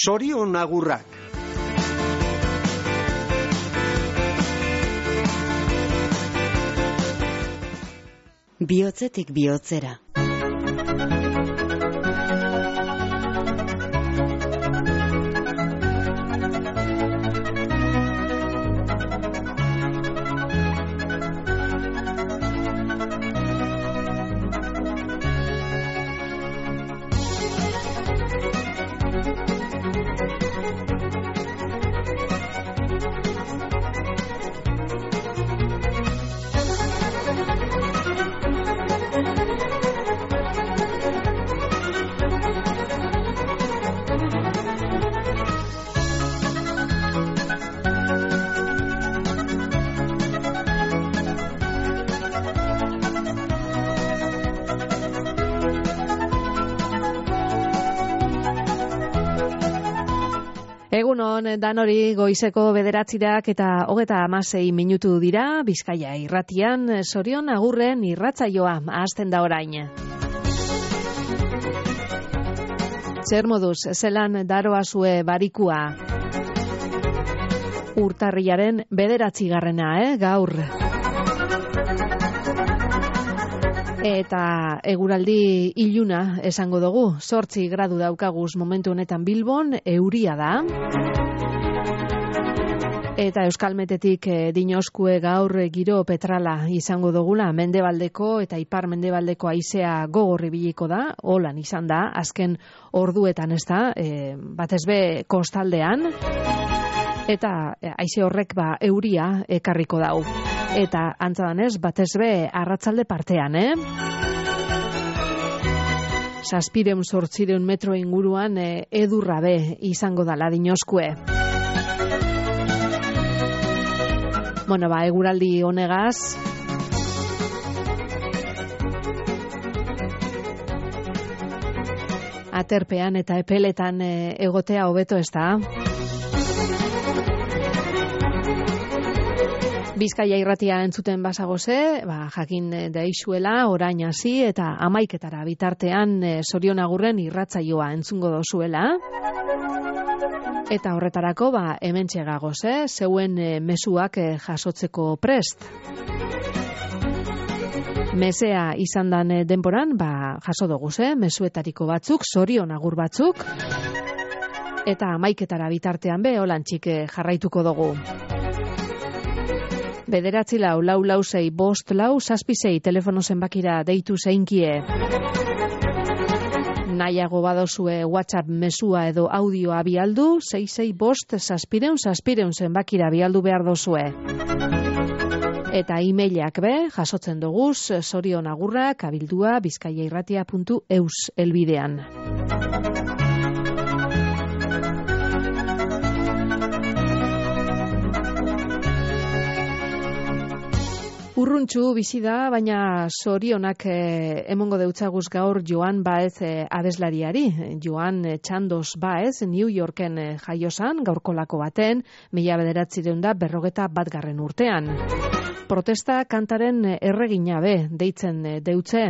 Sorion agurrak. Bihotzetik bihotzera. Egunon, danori goizeko 9:00 eta 36 minutu dira, Bizkaia irratian, Sorion agurren irratsaioa hasten da orain. Zer moduz, zelan daroazue barikua? Urtarrilaren 9. Gaur. Eta eguraldi iluna esango dugu, 8 gradu daukaguz momentu honetan Bilbon, euria da. Eta Euskalmetetik dinoskue gaur giro petrala izango dugula, mendebaldeko eta ipar mendebaldeko haizea gogor ibiliko da, holan izan da, azken orduetan ez da, batez be kostaldean, eta haize horrek euria ekarriko dau. Eta antzadanez, batez be arratzalde partean, 700-800 metro inguruan edurra be izango dala dinoskue. Bueno, eguraldi honegaz, aterpean eta epeletan egotea hobeto ez da. Bizkaia irratia entzuten bazagoze, jakin deixuela, orain hasi eta 11:00 bitartean Sorion agurren irratsaioa entzungo dozuela. Eta horretarako hementxe gagoz, zeuen mezuak jasotzeko prest. Mesea izan dan denboran, jaso doguz, mezuetariko batzuk, Sorion agur batzuk. Eta 11:00 bitartean holantxik jarraituko dugu. 944-446-546 telefono zenbakira deitu zeinkie. Nahiago badozue WhatsApp mesua edo audioa bialdu, 665-600 zenbakira bialdu behar dozue. Eta e-mailak jasotzen doguz, Sorion agurrak abildua bizkaiairratia.eus elbidean. Urruntxu bizi da, baina zorionak emongo deutzaguz gaur Joan Baez abeslariari. Joan Txandos Baez, New Yorken jaiosan, gaurkolako baten, 1941 urtean. Protesta kantaren erregina deitzen deutze.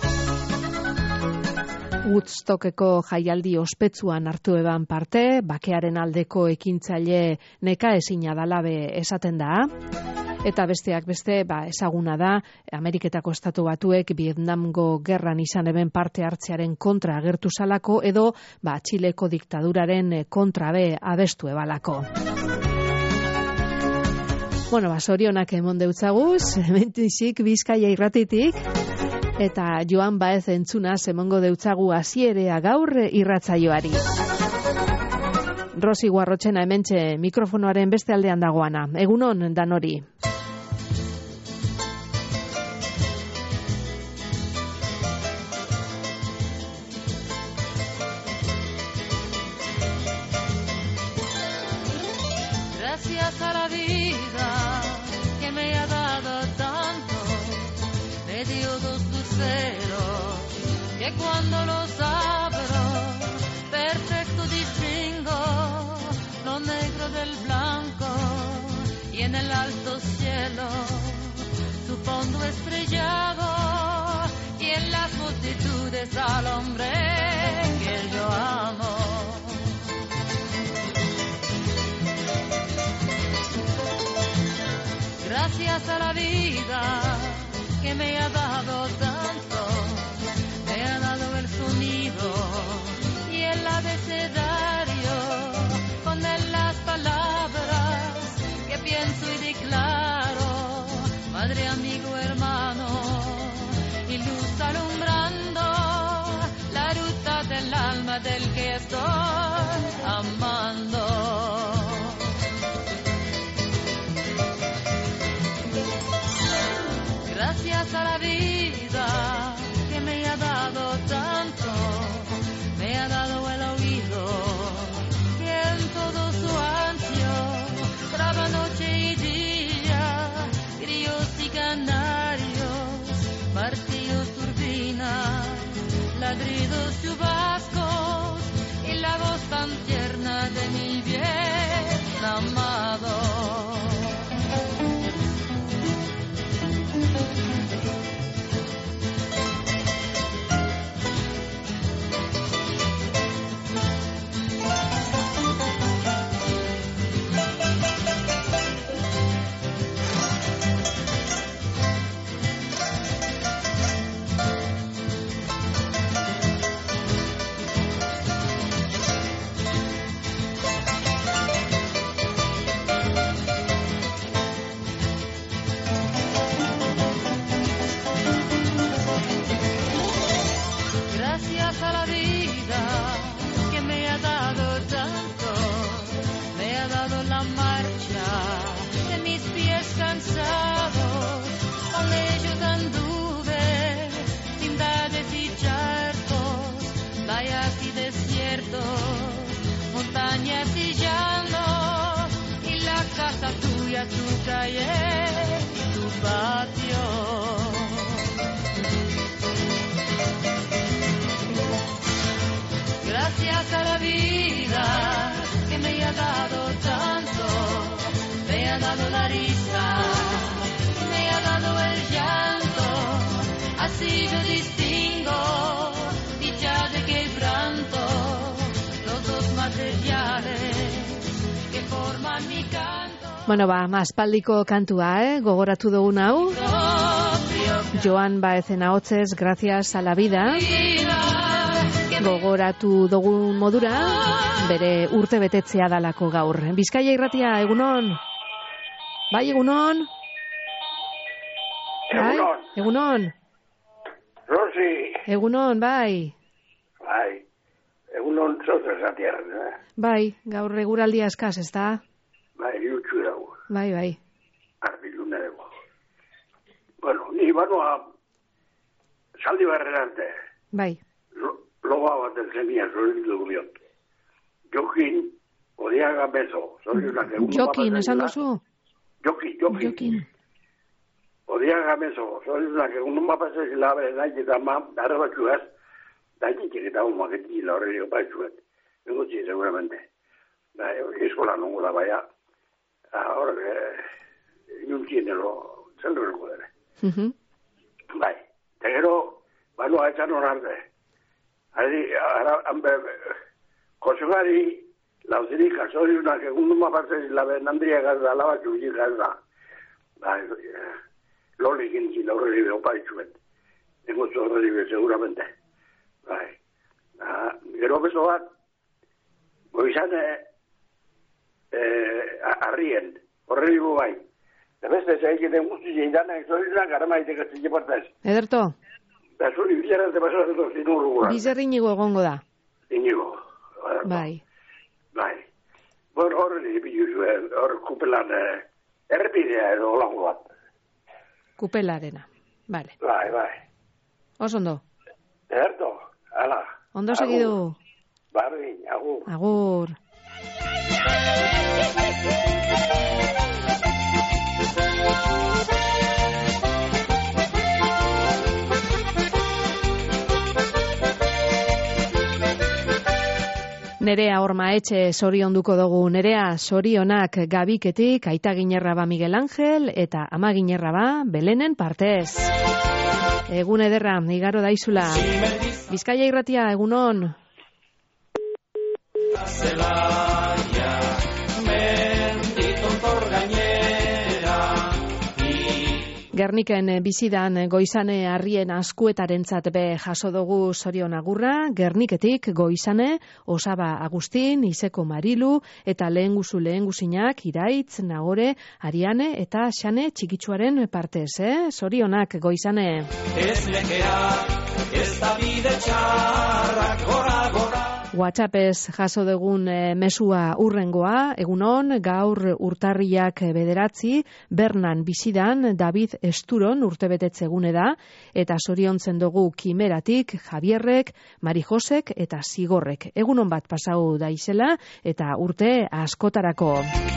Woodstockeko jaialdi ospetsuan hartu eban parte, bakearen aldeko ekintzaile neka ezina dalabe esaten da. Eta besteak beste, ezaguna da, Ameriketako Estatu Batuek Vietnamgo gerran izan eben parte hartzearen kontra agertu zalako, edo Txileko diktaduraren kontra abestu ebalako. Bueno, zorionak emon deutzaguz, mentizik Bizkaia irratitik, eta Joan Baez entzunaz emongo deutzagu hasierea gaur irratsaioari. Rosi Guarrotxena hementxe mikrofonoaren beste aldean dagoana. Egunon danori. Gracias a la vida que me ha dado tanto, me dio 2 luceros que cuando los abro perfecto distingo lo negro del blanco y en el alto cielo su fondo estrellado y en las multitudes al hombre que yo amo. Gracias a la vida que me ha dado tanto, me ha dado el sonido y el abecedario, con él las palabras que pienso y declaro, madre, amigo, hermano, y luz alumbrando la ruta del alma del que estoy amando. Gracias a la vida que me ha dado tanto, me ha dado el oído que en todo su ancho traba noche y día, grillos y canarios, martillos, turbinas, ladridos, chubascos y la voz tan tierna de mi bien amado. Gracias a la vida que me ha dado tanto, me ha dado la marcha de mis pies cansados, con ellos anduve, ciudades y charcos, valles y desiertos, montañas y llanos, y la casa tuya, tu calle, tu patio. Gracias a la vida que me ha dado tanto, me ha dado la risa, me ha dado el llanto, así yo distingo dicha de quebranto, los dos materiales que forman mi canto. Bueno, aspaldiko kantua, gogoratu dugun hau. Joan Baezen ahotsez, gracias a la vida. Gogoratu dugun modura, bere urte betetzea dalako gaur. Bizkaia Irratia, egunon? Bai, egunon? Egunon. Egunon? Rosi. Egunon, bai. Bai. Egunon zote zatierren, Bai, gaur eguraldia eskaz, ez da? Bai, jutsu dago. Bai. Arbilune dago. Bueno, ni banoa saldi barren arte. Bai. Loba bat elzenia, zorritu gubiot. Jokin, odiaga bezo. Jokin, esan duzu? Jokin. Odiaga bezo. Zorritunak egun mapazez labre nahi eta arra batxuaz, daitik eta maketik horrego batxuet. Engotzi, seguramente. Eskola nongo da baia. Hor, iuntzienelo, zelduerko dere. Bai. Eta gero, banoa etxan hor arte. Kosugari, lauzirik, azoriunak egun mapazez labre nandria gazda, labatxu bizik gazda. Lolik intzin horrego batxuet. Engotzi horrego, seguramente. Bai. Gero beso bat, goizane arrien, horrego bai. Da beste zaiketen guzti zeitanak, zorizunak aramaitek atzik partez. Ederto? Da zuri bizarante pasatu zinurru gura. Bizar inigo egongo da. Inigo. Bai. Bueno, horreli biluzu, hor kupelan errepidea edo holango bat. Kupelarena. Vale. Bai. Osondo. Ederto, ala. Ondo segidu. Bardin, agur. Agur. Nerea Ormaetxe zorionduko dugu. Nerea, zorionak Gabiketik, aita Ginerra ba Miguel Ángel eta ama Ginerra ba Belenen partez. Egun ederra, igaro daizula. Bizkaia Irratia, egunon. Zelaia, menditontor gainera, Gerniken bizidan Goizane Arrien askuetarentzat be jaso dugu zorion agurra, Gerniketik Goizane, Osaba Agustin, Iseko Marilu eta lehenguzinak Iraitz, Nagore, Ariane eta Xane txikitsuaren partez, Zorionak Goizane. Ez lekeak, ez da bide txarrak, gora. WhatsAppez jaso dugun mesua urrengoa, egunon, gaur urtarriak 9, Bernan bizidan David Esturon urtebetetze egune da, eta zoriontzen dugu Kimeratik, Javierrek, Marijosek eta Zigorrek. Egunon bat pasau daizela eta urte askotarako.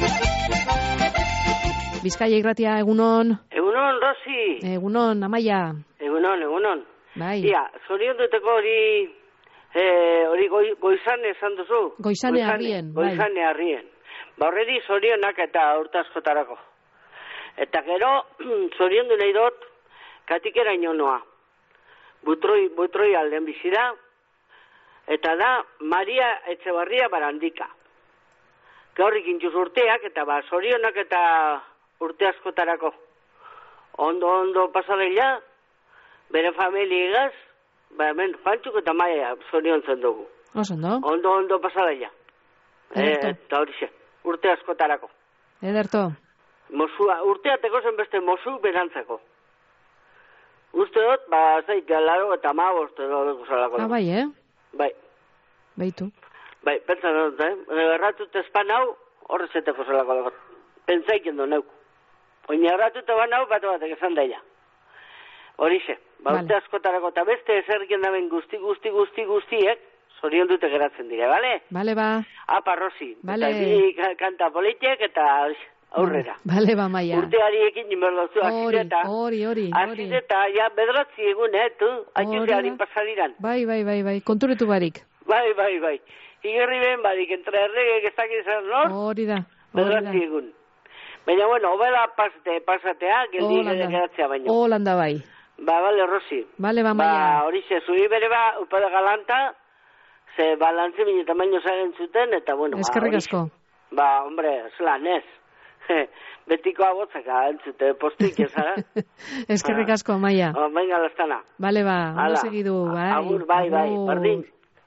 Bizkaia Irratia, egunon. Egunon, Rosi. Egunon, Amaia. Egunon. Bai. Ia, zorion duteko hori Goizane esan duzu? Goizane Arrien. Goizane Arrien. Ba horredi zorionak eta urte askotarako. Eta gero, zorion du nahi dut, katikera inonoa. Butroi alden bizira, eta da Maria Etxebarria Barandika. Gaurrik intuz urteak, eta ba, zorionak eta urte askotarako. Ondo pasadela, bere familiegaz, ba, hemen, Pantxuk eta Maia zoriontzen dugu. Osondo. Ondo pasadela. Eta horixe, urte askotarako. Ederto. Mosua, urteateko zen beste mosu berantzako. Uste dut, ba, zait, galaro eta magoste dut zalako. Bai, Bai. Baitu. Bai, pentsa dut, erratut espan hau, horrezeteko zalako dago. Pentsaiken du neuk. Oina erratut eban hau, batek esan daia. Horixe, ba, urte askotarako eta beste ezerken daben guztiek, zorion dute geratzen dire, bale? Bale, ba. Apa, Rosi. Bale. Eta bi kanta politiek eta aurrera. Bale, ba, Maia. Urteariekin inberdozu, Hori. Azizeta, ja, bedratzi egun, tu? Aizuzearin pasadiran. Bai, konturetu barik. Bai. Igerri ben badik, entre erregek ez dakizan nor? Hori da. Bedratzi egun. Baina, bueno, obela pasatea, geldi geratzea baino. Holanda bai. Ba, bale, Rosi. Bale, ba, Maia. Ba, horixe, zui bere ba, upede galanta, ze balantzi bine tamaino zaren zuten, eta, bueno, eskerrik asko. Ba, hombre, zelan ez. Betiko abotzaka, entzute, postuik ezara. Eskerrik asko, Maia. Venga, lastana. Bale, ba, ondo segidu, bai. Agur, bai, berdin.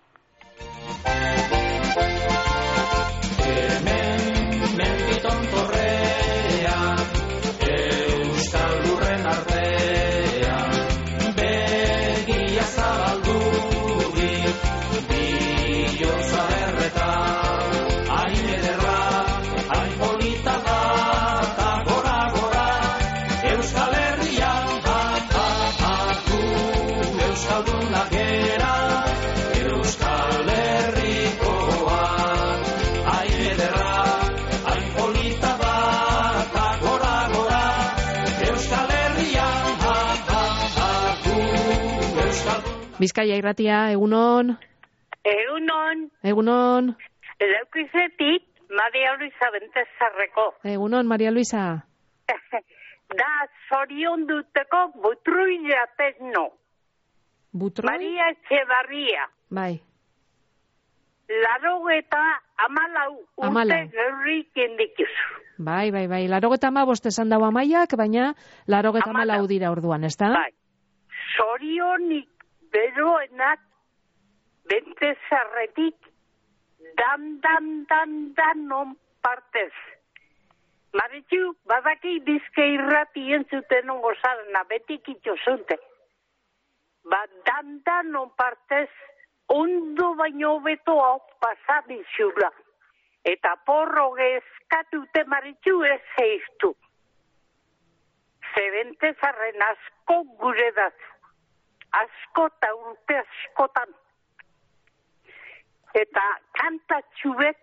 Bizkaia Irratia, egunon. Egunon. Leukizetik, Maria Luisa Bentezarreko. Egunon, Maria Luisa. Da, zorion duteko butrui jatezno. Butroi? Maria Etxebarria. Bai. 84 urte gerrik indikizu. Bai. 85 esan dago Amaiak, baina 84 dira orduan, ez da? Bai. Zorionik beroenak Bentezarretik dan non partez. Maritxu, badaki Bizke Irrati entzuten ongo zarena, betik itxosunte. Ba, dan non partez, ondo baino beto hau pasabizula. Eta porro gezkatute Maritxu ez zeiztu. Bentezarren asko gure datu. Asko eta urte askotan. Eta kantatxubet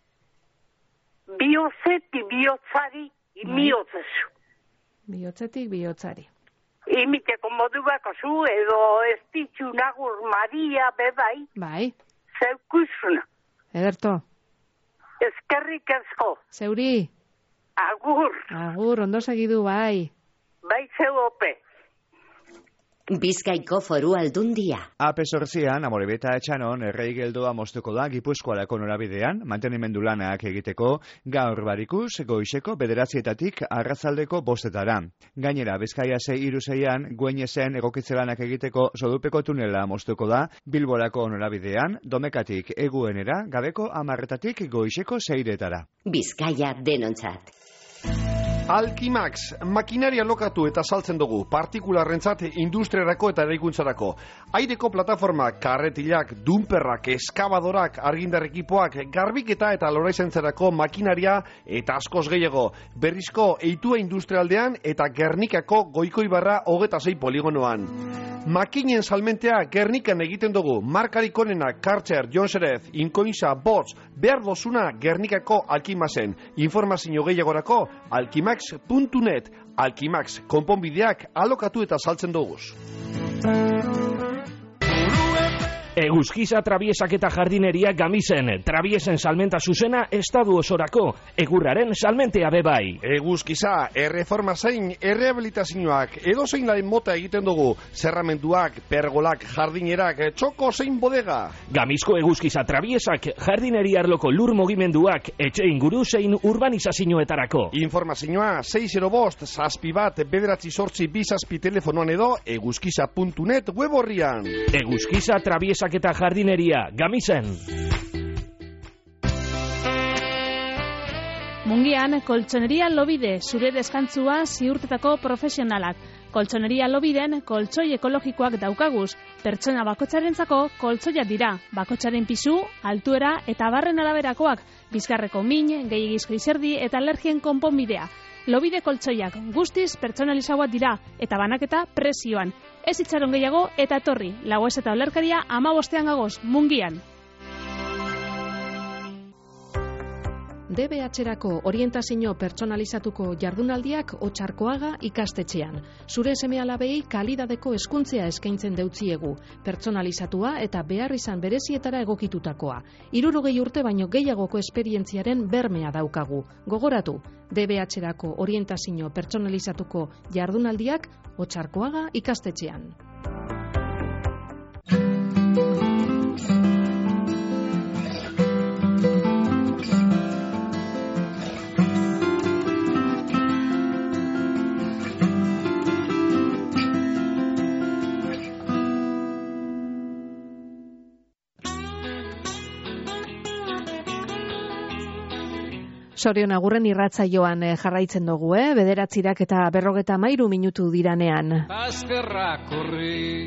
bihotzeti bihotzari imiotezu. Bihotzetik bihotzari. Imiteko modu bako zu, edo ez ditzu nagur Maria bebai. Bai. Zeukuzuna. Ederto. Eskerrik asko. Zeuri. Agur. Ondo segidu, bai. Bai zeu ope. Bizkaiko Foru Aldundia. AP8an Amorebeta Etxanon errei geldoa moztuko da Gipuzkoarako norabidean, mantenimendu lanak egiteko gaur barikuz, goizeko 9:00 arratsaldeko 5:00. Gainera, Bizkaia 6-6an Gueñesen egokitze lanak egiteko Sodupeko tunela moztuko da Bilborako norabidean, Domekatik Eguenera, gabeko 10:00 goizeko 6:00. Bizkaia denontzat. Alkimax, makinaria lokatu eta saltzen dugu, partikularrentzat industriarako eta eraikuntzarako. Aireko plataformak, karretilak, dumperrak, eskabadorak, argindar ekipoak, garbiketa eta loraizentzarako makinaria eta askoz gehiago. Berrizko Eitua industrialdean eta Gernikako Goikoibarra 26 poligonoan. Makinen salmentea Gernikan egiten dugu, markarik onena, Karcher, Jonserez, Inkoinza, Bots, behar dozuna Gernikako Alkimaxen. Informazio gehiagorako, alkimax.net, Alkimax, konponbideak alokatu eta saltzen duguz. Eguzkiza Trabiesak eta Jardineria Gamisen, Trabiesen salmenta zuzena estadu osorako, egurraren salmentea bebai. Eguzkiza, erreforma zein, errehabilitazioak, edozein lain mota egiten dugu, zerramenduak, pergolak, jardinerak, txoko zein bodega. Gamizko Eguzkiza Trabiesak, Jardineria arloko lur mugimenduak, etxe inguru zein urbanizazioetarako. Informazioa 605 61 9 2 telefonoan edo eguzkiza.net web horrian. Eguzkiza Trabiesak eta Jardineria Gamisen. Mungian, Koltsoneria Lobide, zure deskantzua ziurtetako profesionalak. Koltsoneria Lobiden koltsoi ekologikoak daukaguz. Pertsona bakotsarentzako koltsoiak dira. Bakotsaren pisu, altuera eta barren araberakoak. Bizkarreko min, gehiagizko izerdi eta alergien konponbidea. Lobide koltsoiak guztiz pertsonalizauak dira eta banaketa prezioan. Ez itxaron gehiago eta etorri. Lagoez eta olerkaria 15 gagoz, Mungian. DBH-erako orientazio pertsonalizatuko jardunaldiak Otxarkoaga ikastetxean. Zure seme-alabei kalidadeko hezkuntzea eskaintzen deutziegu, pertsonalizatua eta behar izan berezietara egokitutakoa. 60 urte baino gehiagoko esperientziaren bermea daukagu. Gogoratu, DBH-erako orientazio pertsonalizatuko jardunaldiak Otxarkoaga ikastetxean. Sorion agurren irratzaioan jarraitzen dugu, 9:00 eta 53 minutu diranean. Azkerrak horri,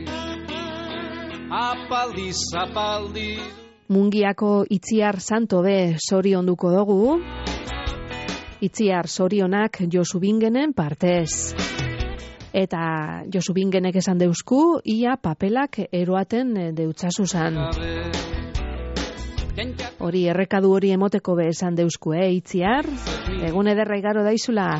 apaldi zapaldi. Mungiako Itziar Santo be sorionduko dugu. Itziar sorionak Josu Bingenen partez. Eta Josu Bingenek esan deusku, ia papelak eroaten deutsasuzan. Hori errekadu hori emoteko be esan deusku, Itziar? Egun ederra igaro daizula.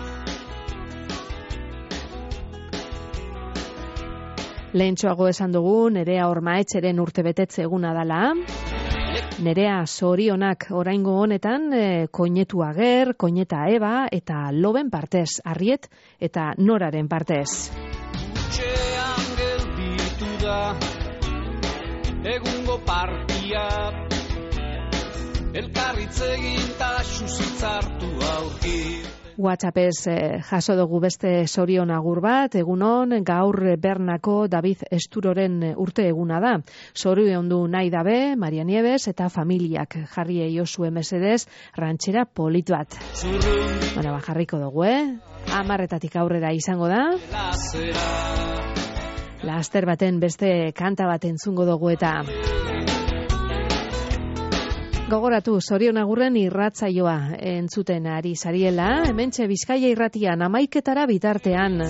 Lehentxoago esan dugu, Nerea Ormaetxeren urtebetetze eguna dala. Nerea zorionak oraingo honetan, koinetu Ager, koineta Eba eta Loben partez, Arriet eta Noraren partez. Utxean gelditu da, egungo partia, elkarritzegin ta xuzitzartu aurki. WhatsAppez jaso dugu beste sorion agur bat, egunon gaur Bernako David Esturoren urte eguna da. Sorion du nahi dabe, Maria Nieves eta familiak jarri Josue mesedez rantxera polit bat. Bueno, jarriko dugu, 10:00 aurrera izango da. Laster baten beste kanta bat entzungo dugu eta gogoratu, Sorion agurren irratzaioa entzuten ari zariela, hementxe Bizkaia irratian 11:00 bitartean.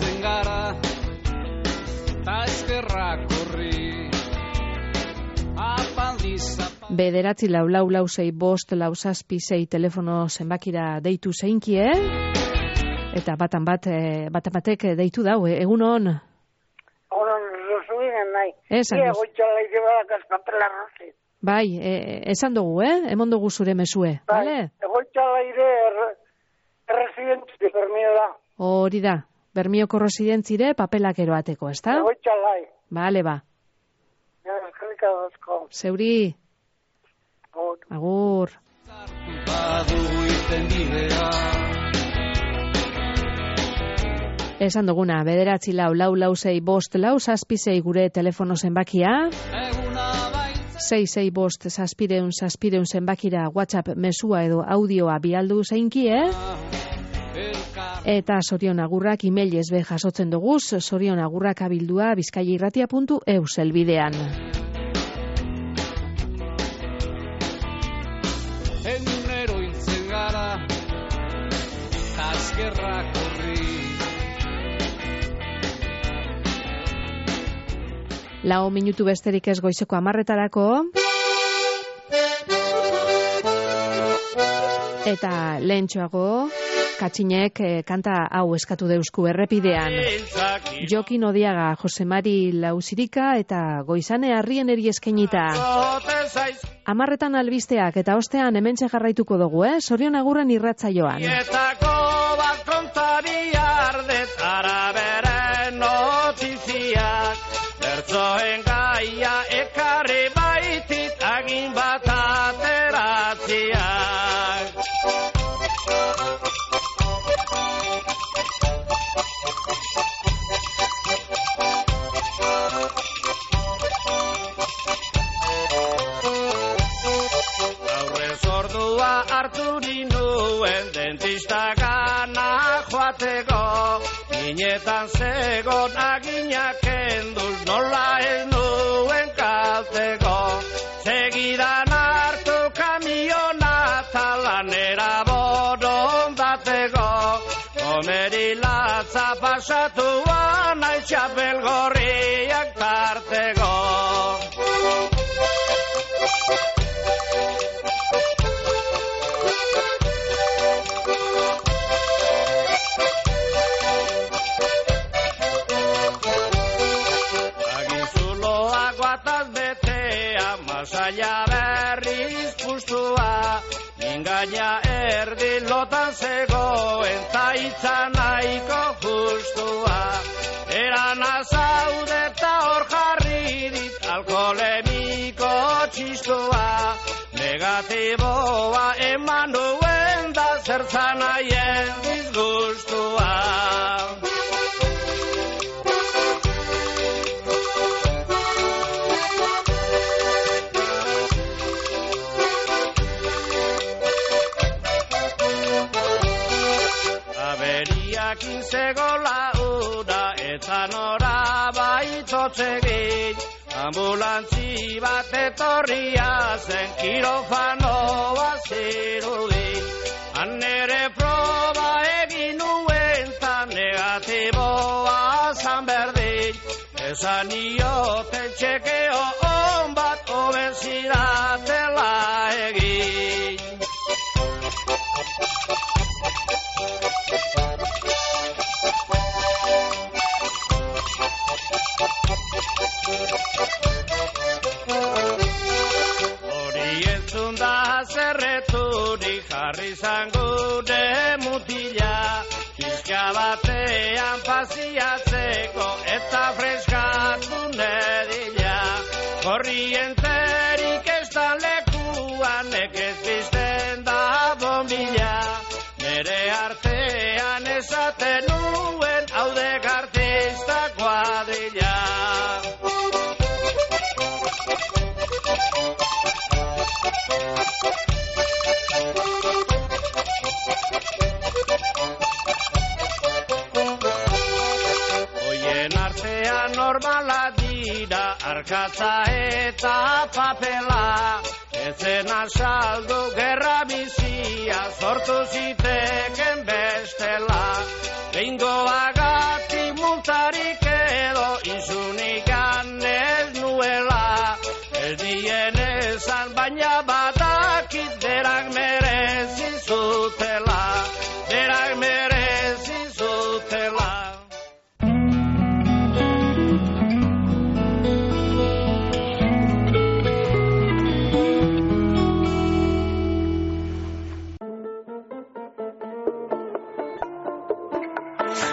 944-6 telefono zenbakira deitu zeinkie, eta batan batek deitu dau, egun hon. Oron, Josubinen nahi. Esan Bai, esan dugu, emon dugu zure mesue, bale? Egoitza laire residente permio da. Hori da, Bermioko residentzire papelak eroateko, ezta? Egoitxalai. Bale, ba. Eskerrik asko. Zeuri. Agur. Esan duguna, 9446656 gure telefono zenbakia. 665 zenbakira WhatsApp mesua edo audioa bialdu zeinkie. Eta Sorion Agurrak emailez be jasotzen dugu, Sorion Agurrak abildua bizkaiairratia.eu zelbidean. Egunero hiltzen gara, azkerrak horri. 4 minutu besterik ez goizeko 10:00. Eta lehentxoago, Katxinek kanta hau eskatu deusku errepidean. Jokin Odiaga, Josemari Lausirika eta Goizane Arrieneri eskenita. 10:00 albisteak eta ostean hementxe jarraituko dugu, Sorion Agurren irratsaioan. Etako bat kontari ardet araberen notiziak, bertzoen gaia ekarri baitit agin bat ateratziak. Hartu ninduen dentista gana joateko, minetan zegon aginak enduz nola ez nuen kalteko. Segidan hartu kamiona talanera borondateko, komeri latza pasatuan nahi txapel gorriak tarteko. Saia berriz pustua, mingaina erdi lotan zegoen, ta itza nahiko justua. Eran azaude eta hor jarri dit, alkoholemiko txistua. Negatiboa eman duen da zertzan naien disgustua. Zegola ura eta nora baitotzegin, ambulantzi bat etorria zen kirofanoa zirudin. Han ere proba egin nuen ta negatiboa zan berdin, esan nioten txekeo on bat obezidatela egin. Hori entzun da zerreturik jarri zangude mutila, pizka batean pasiatzeko eta freskatu nedila. Korrienterik ez da lekuan nekez bizten da bombila, nere artean esaten nuen haudek artista kuadrilla. Oien artean normala dira arkatza eta papela, etzen asaldu gerra bizia sortu ziteken bestela. Behingoagatik multarik edo izunikan ez nuela, ez dien esan baina badakit derak merezi zutela, derak merezi zutela.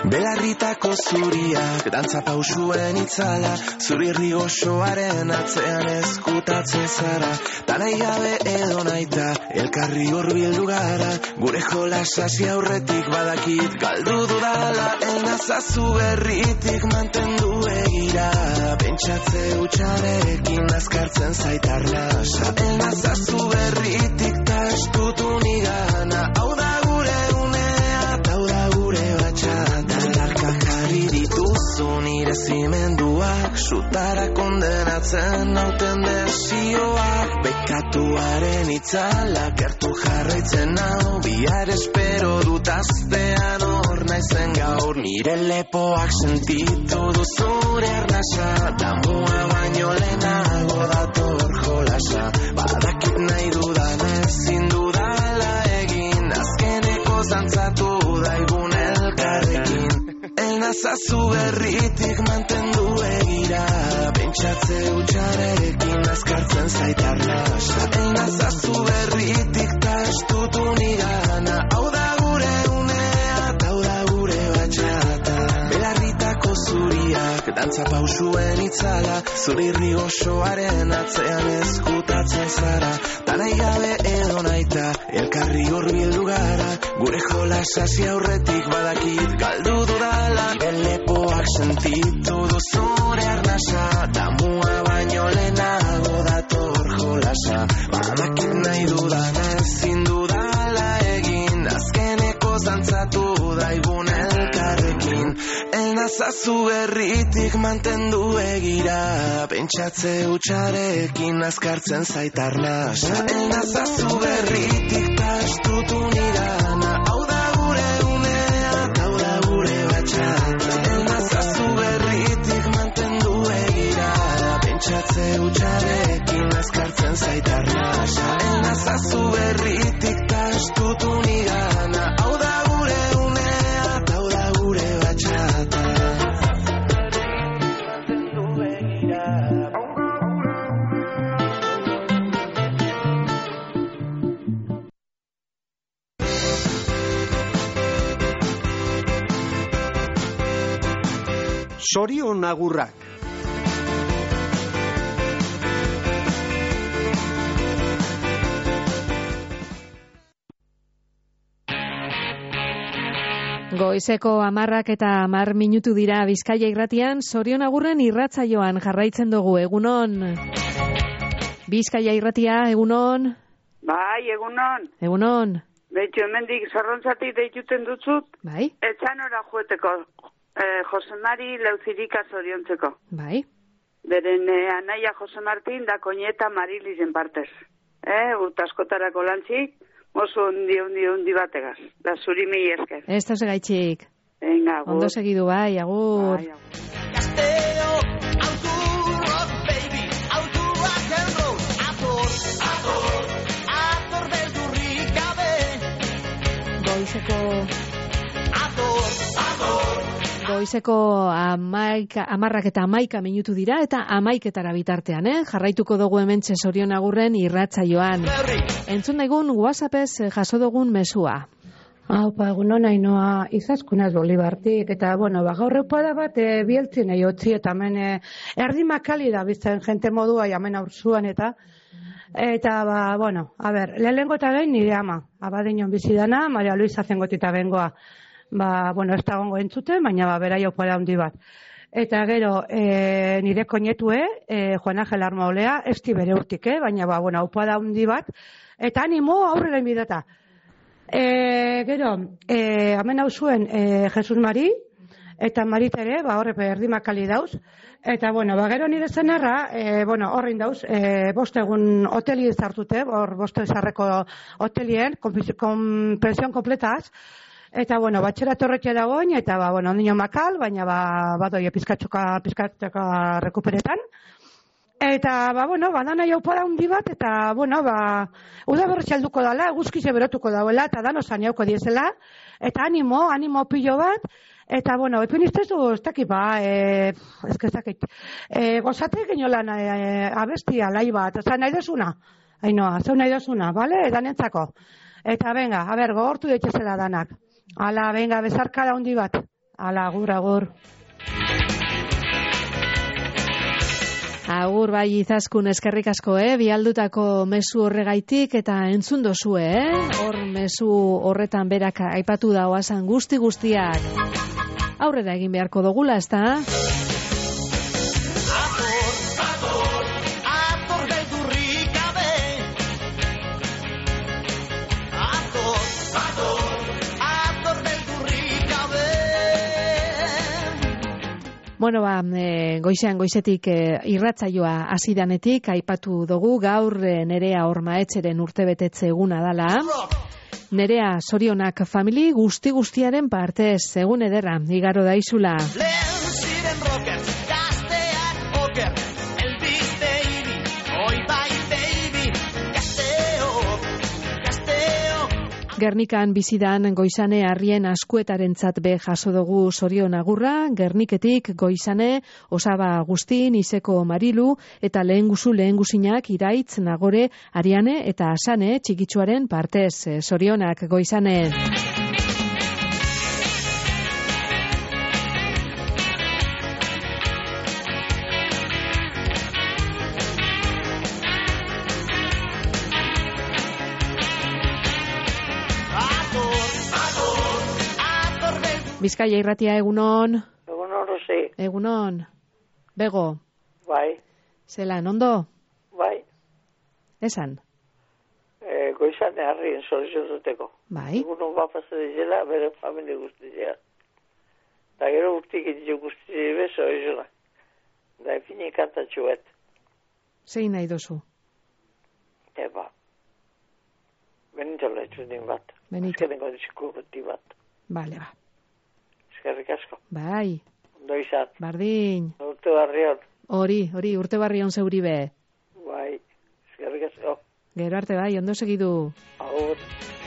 Belarritako zuriak dantza pausuen itzala, zurirri goxoaren atzean eskutatzen zara, tanai gabe edo naita elkarri hurbildu gara, gure jolasasi aurretik badakit galdu dudala, enazazu berritik mantendu egira, pentsatze utxarekin azkartzen zaitarnasa, enazazu berritik tastutu nigana, hau da gure unea, hau da gure batxata, larkak jarri dituzu nire zimenduak, sutara kondenatzen nauten desioak, bekatuaren itzala gertu jarraitzen hau, bihar espero dut astean hor naizen gaur, nire lepoak sentitu duzure arnasa, damua baino lehenago dator jolasa, badakit nahi dudan ezin dudala egin, azkeneko zantzatu daigun elkarrekin, elnazazu berritik mantendu egira, pentsatze utxarekin azkartzen zaitarnasa, elnazazu berritik tastutu nigana, hau da gure unea, hau da gure batxata, belarritako zuriak dantza pausuen itzala, zurirri goxoaren atzean eskutatzen zara, tanai gabe edo naita elkarri hurbildu gara, gure jolasasi aurretik badakit galdu dudala, lepoak sentitu duzure arnasa, damua baino lehenago dator jolasa, badakit nahi dudan ezin dudala egin, azkeneko zantzatu daigun elkarrekin, elnazazu berritik mantendu egira, pentsatze utxarekin azkartzen zaitarnasa, elnazazu berritik tastutu nigana, hau da gure unea, hau da gure batxata, elnazazu berritik mantendu egira, pentsatze utxarekin azkartzen zaitarnasa, elnazazu berritik tastutu nigana, hau da gure unea, hau da gure batxata. Zorion agurrak. Goizeko 10 eta 10 minutu dira Bizkaia irratian, Zorion agurren irratsaioan jarraitzen dugu, egunon. Bizkaia irratia, egunon. Bai, egunon. Egunon. Beitu, hemendik zorrontzatik deituten dutzut. Bai. Etxanora joeteko. Jose Mari Leuzirika zoriontzeko. Bai. Beren anaia Jose Martin da koñeta Marilizen partez. Urte askotarako lantzik, oso undi bategaz. Da zuri mi esker. Ez da segaitxik. Venga, agur. Ondo segidu, bai, agur. Bai, agur. Goizeko 10 eta 11 minutu dira eta 11etara bitartean, jarraituko dugu hementxe Zorion agurren irratsaioan. Entzun daigun WhatsAppez jaso dugun mesua. Aupa, egunon Ainoa, izaskunaz Bolibartik, eta, bueno, gaur eupada bat bieltzen aiotzi, eta hemen erdimakali da bizten jente modua jamen aurzuan, eta, bueno, a ber, lehengo eta behin nire ama, abadinon bizidana, Maria Luisa zengotita bengoa, bueno, ez da gongo entzuten, baina bera eupada handi bat. Eta gero, nire koñetue, Juan Ángel Armaolea, ez di bere urtik, baina, bueno, eupada handi bat, eta animo aurrera inbidata. Gero, hemen hau zuen Jesus Mari, eta Maritere, horre erdimakali dauz, eta, bueno, gero nire zenarra, bueno, horrein dauz, bost egun hoteli zartute, hor bost ezarreko hotelien, con pensión completaz, eta, bueno, batxera torretxe dagoen, eta, bueno, ondino makal, baina, badoi pizkatxoka rekuperetan. Eta, bueno, badana jaupada hundi bat, eta, bueno, uda berretxe alduko dala, eguzkize berotuko dauela, eta dano zaniauko diezela, eta animo pilo bat, eta, bueno, epiniztezu, ez dakit, ezkezakit, gozate geniolan abestia, lai bat, oza, nahi dozuna, Ainoa, zeu nahi dozuna, bale, danentzako. Eta, venga, gogortu detxezela danak. Ala, venga, bezarka da hundi bat. Ala, agur, agur. Agur bai Izaskun eskerrik asko, bialdutako mezu horregaitik eta entzun dozue, hor mezu horretan berak aipatu da oasan guztiak. Aurrera egin beharko dugula, ezta? Bueno, goizetik irratsaioa hasidanetik aipatu dugu gaur Nerea Ormaetxeren urtebetetze eguna dala. Nerea, zorionak famili guztiaren partez, egun ederra, igaro daizula. Gernikan bizidan Goizane Arrien Askuetarentzat be jaso dugu zorion agurra, Gerniketik Goizane, Osaba Agustin, Iseko Marilu eta lehengusinak Iraitz, Nagore, Ariane eta Asane txikitsuaren partez. Zorionak Goizane. Bizkaia irratia egunon. Egunon, Rosi. Egunon. Bego. Bai. Zelan, ondo? Bai. Esan? Goizane Arrien sorizotuteko. Bai. Egunon bapazte dizela, bere familia guztizela. Da gero urtik ditu guztizela sorizona. Da epini kantatxuet. Zein nahi dozu? Eba. Benito lehetsunin bat. Benito. Ezkeneko diziko beti bat. Bale, ba. Eskerrik asko. Bai. Ondo izan. Bardin. Urte barrion. Hori, urte barrion zeuri be. Bai. Eskerrik asko. Gero arte bai, ondo segidu. Agur.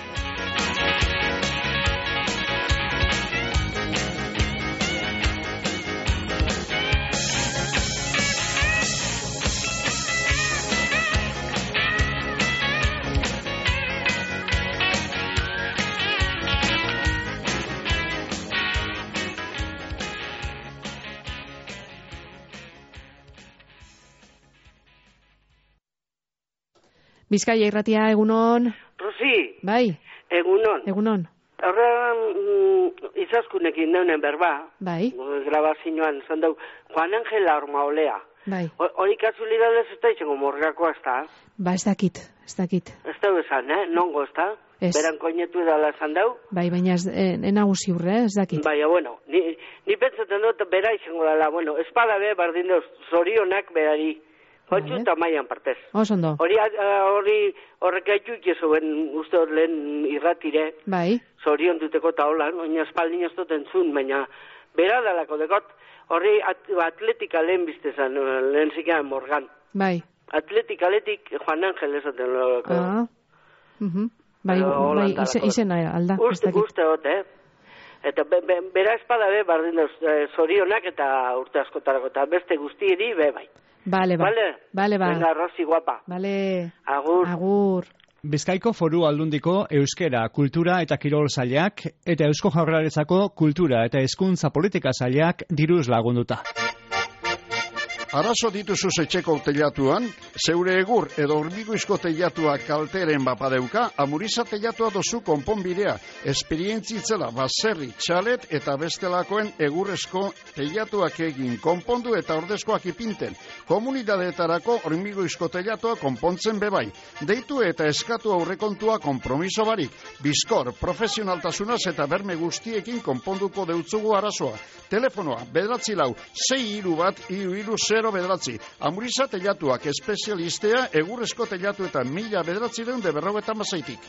Bizkaia irratia egunon. Rosi. Bai. Egunon. Egunon. Horren Izaskunekin deunen berba. Bai. Grabazioan zan dau. Juan Angela Ormaolea. Bai. Hori kasualidadez ez da itxengo morgakoa ez da? Ba, ez dakit. Ez da esan, nongo ez da? Ez. Beran koinetu edala esan dau? Bai, baina enagusi urre, ez dakit. Baina, bueno, ni pentsaten dut bera izango dela, bueno, espada be, bardin deuz, zorionak berari. Hotxu eta maian partez. Osondo. Horrek gaitu ikizuen uste hor lehen irratire. Bai. Zorion duteko eta holan, oina espaldin ez dut entzun, baina bera dalako dekot, horri atletika lehen biztezan, lehen zikean Morgan. Bai. Atletik Juan Angel esaten lorako. Bai, izena alda. Uste hot, Eta bera espada be, bardin zorionak eta urte askotarako, eta beste guztieri be bai. Vale. Venga, Rosi, guapa. Vale. Agur. Bizkaiko Foru Aldundiko Euskera, Kultura eta Kirol Sailak eta Eusko Jaurlaritzako Kultura eta Hezkuntza Politika Sailak diruz lagunduta. Arazo dituzu etxeko teilatuan, zeure egur edo hormiguizko teilatua kalteren bapadeuka, Amuriza teilatua dozu konponbidea, esperientzitzela baserri, txalet eta bestelakoen egurrezko teilatuak egin, konpondu eta ordezkoak ipinten. Komunidadeetarako hormiguizko teilatua konpontzen bebai. Deitu eta eskatu aurrekontua konpromiso barik. Bizkor, profesionaltasunaz eta berme guztiekin konponduko deutzugu arazoa. Telefonoa, 9-6-3-1-3-0 bederatzi. Amuriza teilatuak espezialistea egurrezko teilatuetan 1950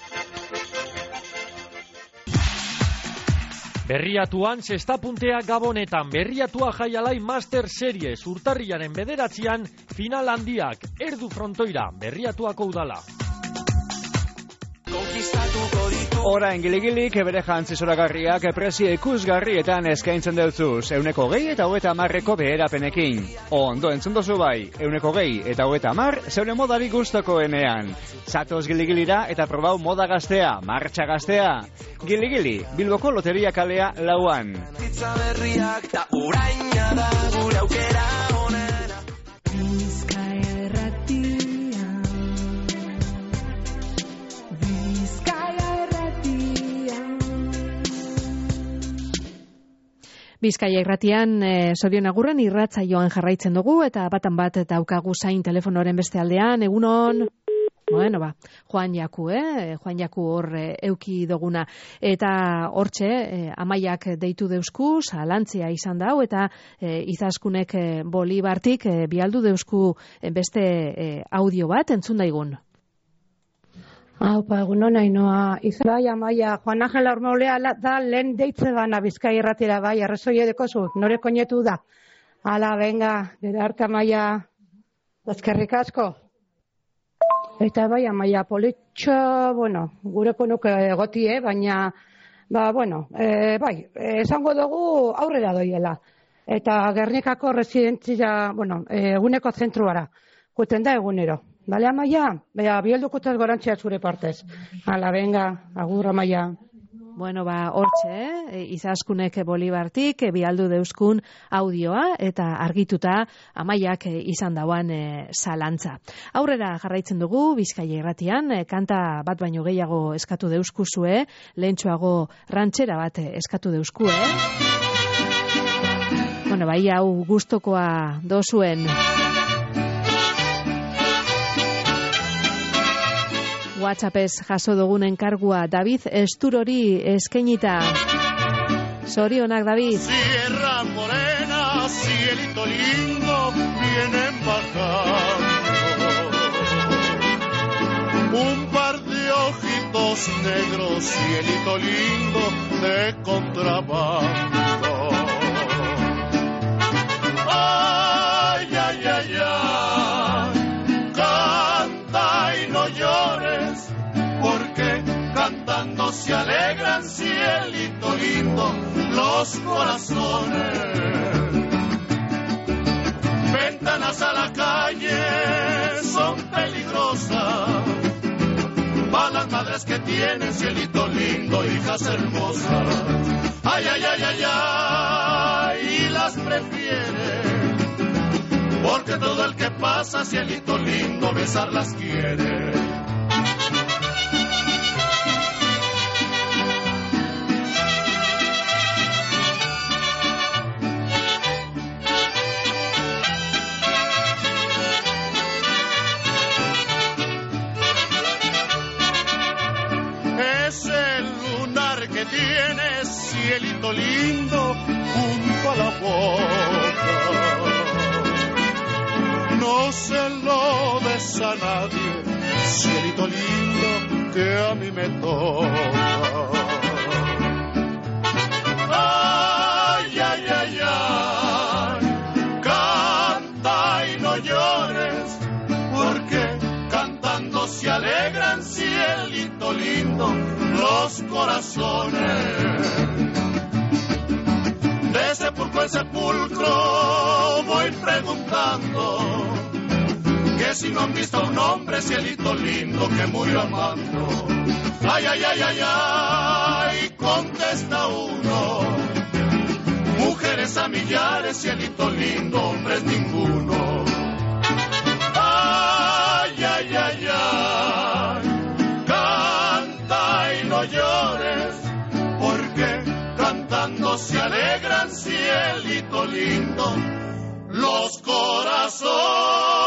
Berriatuan sextapuntea Gabonetan Berriatua Jaialai Master Series urtarrilaren 9 final handiak erdu frontoira Berriatuako udala. Konkistatuko ditu Orain giligilik bere jantzi zoragarriak prezio ikusgarrietan eskaintzen deutzuz, 20 eta 30 beherapenekin. Ondo entzun dozu bai, 20 eta 30 zeure modari gustokoenean. Zatoz giligilira eta probau moda gaztea, martxa gaztea. Giligili, Bilboko Loteria kalea 4an. Titza berriak da uraina da gure aukera onena. Bizkaia erratia, Bizkaia erratia. Bizkaia irratian, Zorion Agurren irratsaioan jarraitzen dugu, eta batan bat daukagu zain telefonoren beste aldean, egunon... Bueno, Juan Jaku, Juan Jaku hor euki duguna. Eta hortxe, Amaiak deitu deusku, zalantzia izan dau, eta Izaskunek Bolibartik bialdu deusku beste audio bat, entzun daigun. Aupa, egun hona inoa. Izan bai, Amaia, Juan Angel Ormaulea da lehen deitze bana Bizkaia irratira bai, arrezoi edekozu, nore koinetu da. Ala, venga, bere arte Amaia, ezkerrik asko. Eta bai, Amaia, politxo, bueno, gureko nuke egotie, baina, bai, esango dugu aurrera doiela. Eta Gernikako residentzia, eguneko zentruara, guten da egunero. Bale, Amaia? Bialdukutaz gorantzia zure partez. Hala, venga, agur, Amaia. Bueno, hortxe, Izaskunek Bolibartik bialdu deuskun audioa eta argituta Amaiak izan dauan zalantza. Aurrera jarraitzen dugu Bizkaia irratian, kanta bat baino gehiago eskatu deuskuzue, lehentxoago rantxera bat eskatu deuskue. Bueno, bai, hau gustokoa dozuen. WhatsAppez jaso dugun enkargua David Esturori eskainita. Zorionak, David. Sierra Morena, cielito lindo, vienen bajando. Un par de ojitos negros, cielito lindo, de contrabando. Ay, ay, ay, ay, canta y no llores, porque cantando se alegran, cielito lindo, los corazones. Ventanas a la calle son peligrosas, para las madres que tienen, cielito lindo, hijas hermosas. Ay, ay, ay, ay, ay, y las prefiere, porque todo el que pasa, cielito lindo, besarlas quiere. Es el lunar que tiene, cielito lindo, junto a la boca. No se lo des a nadie, cielito lindo, que a mí me toca. Ay, ay, ay, ay, canta y no llores, porque cantando se alegran, cielito lindo, los corazones. De sepulcro en sepulcro voy preguntando, que si no han visto a un hombre, cielito lindo, que murió amando. Ay, ay, ay, ay, ay, contesta uno, mujeres a millares, cielito lindo, hombres ninguno. Ay, ay, ay, ay, canta y no llores, porque cantando se alegran, cielito lindo, los corazones.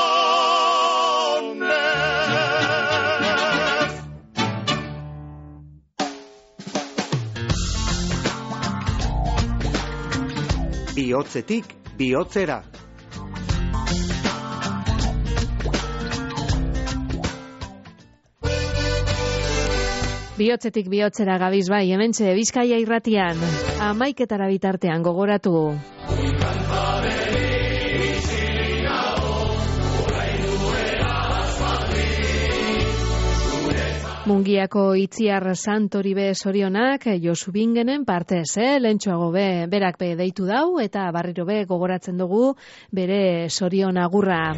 Bihotzetik bihotzera. Bihotzetik bihotzera gabiz bai, hementxe Bizkaia irratian, 11 bitartean gogoratu. Mungiako Itziar Santoribe sorionak Josu Bingenen partez, lentsuago berak deitu dau eta barriro gogoratzen dugu bere sorion agurra.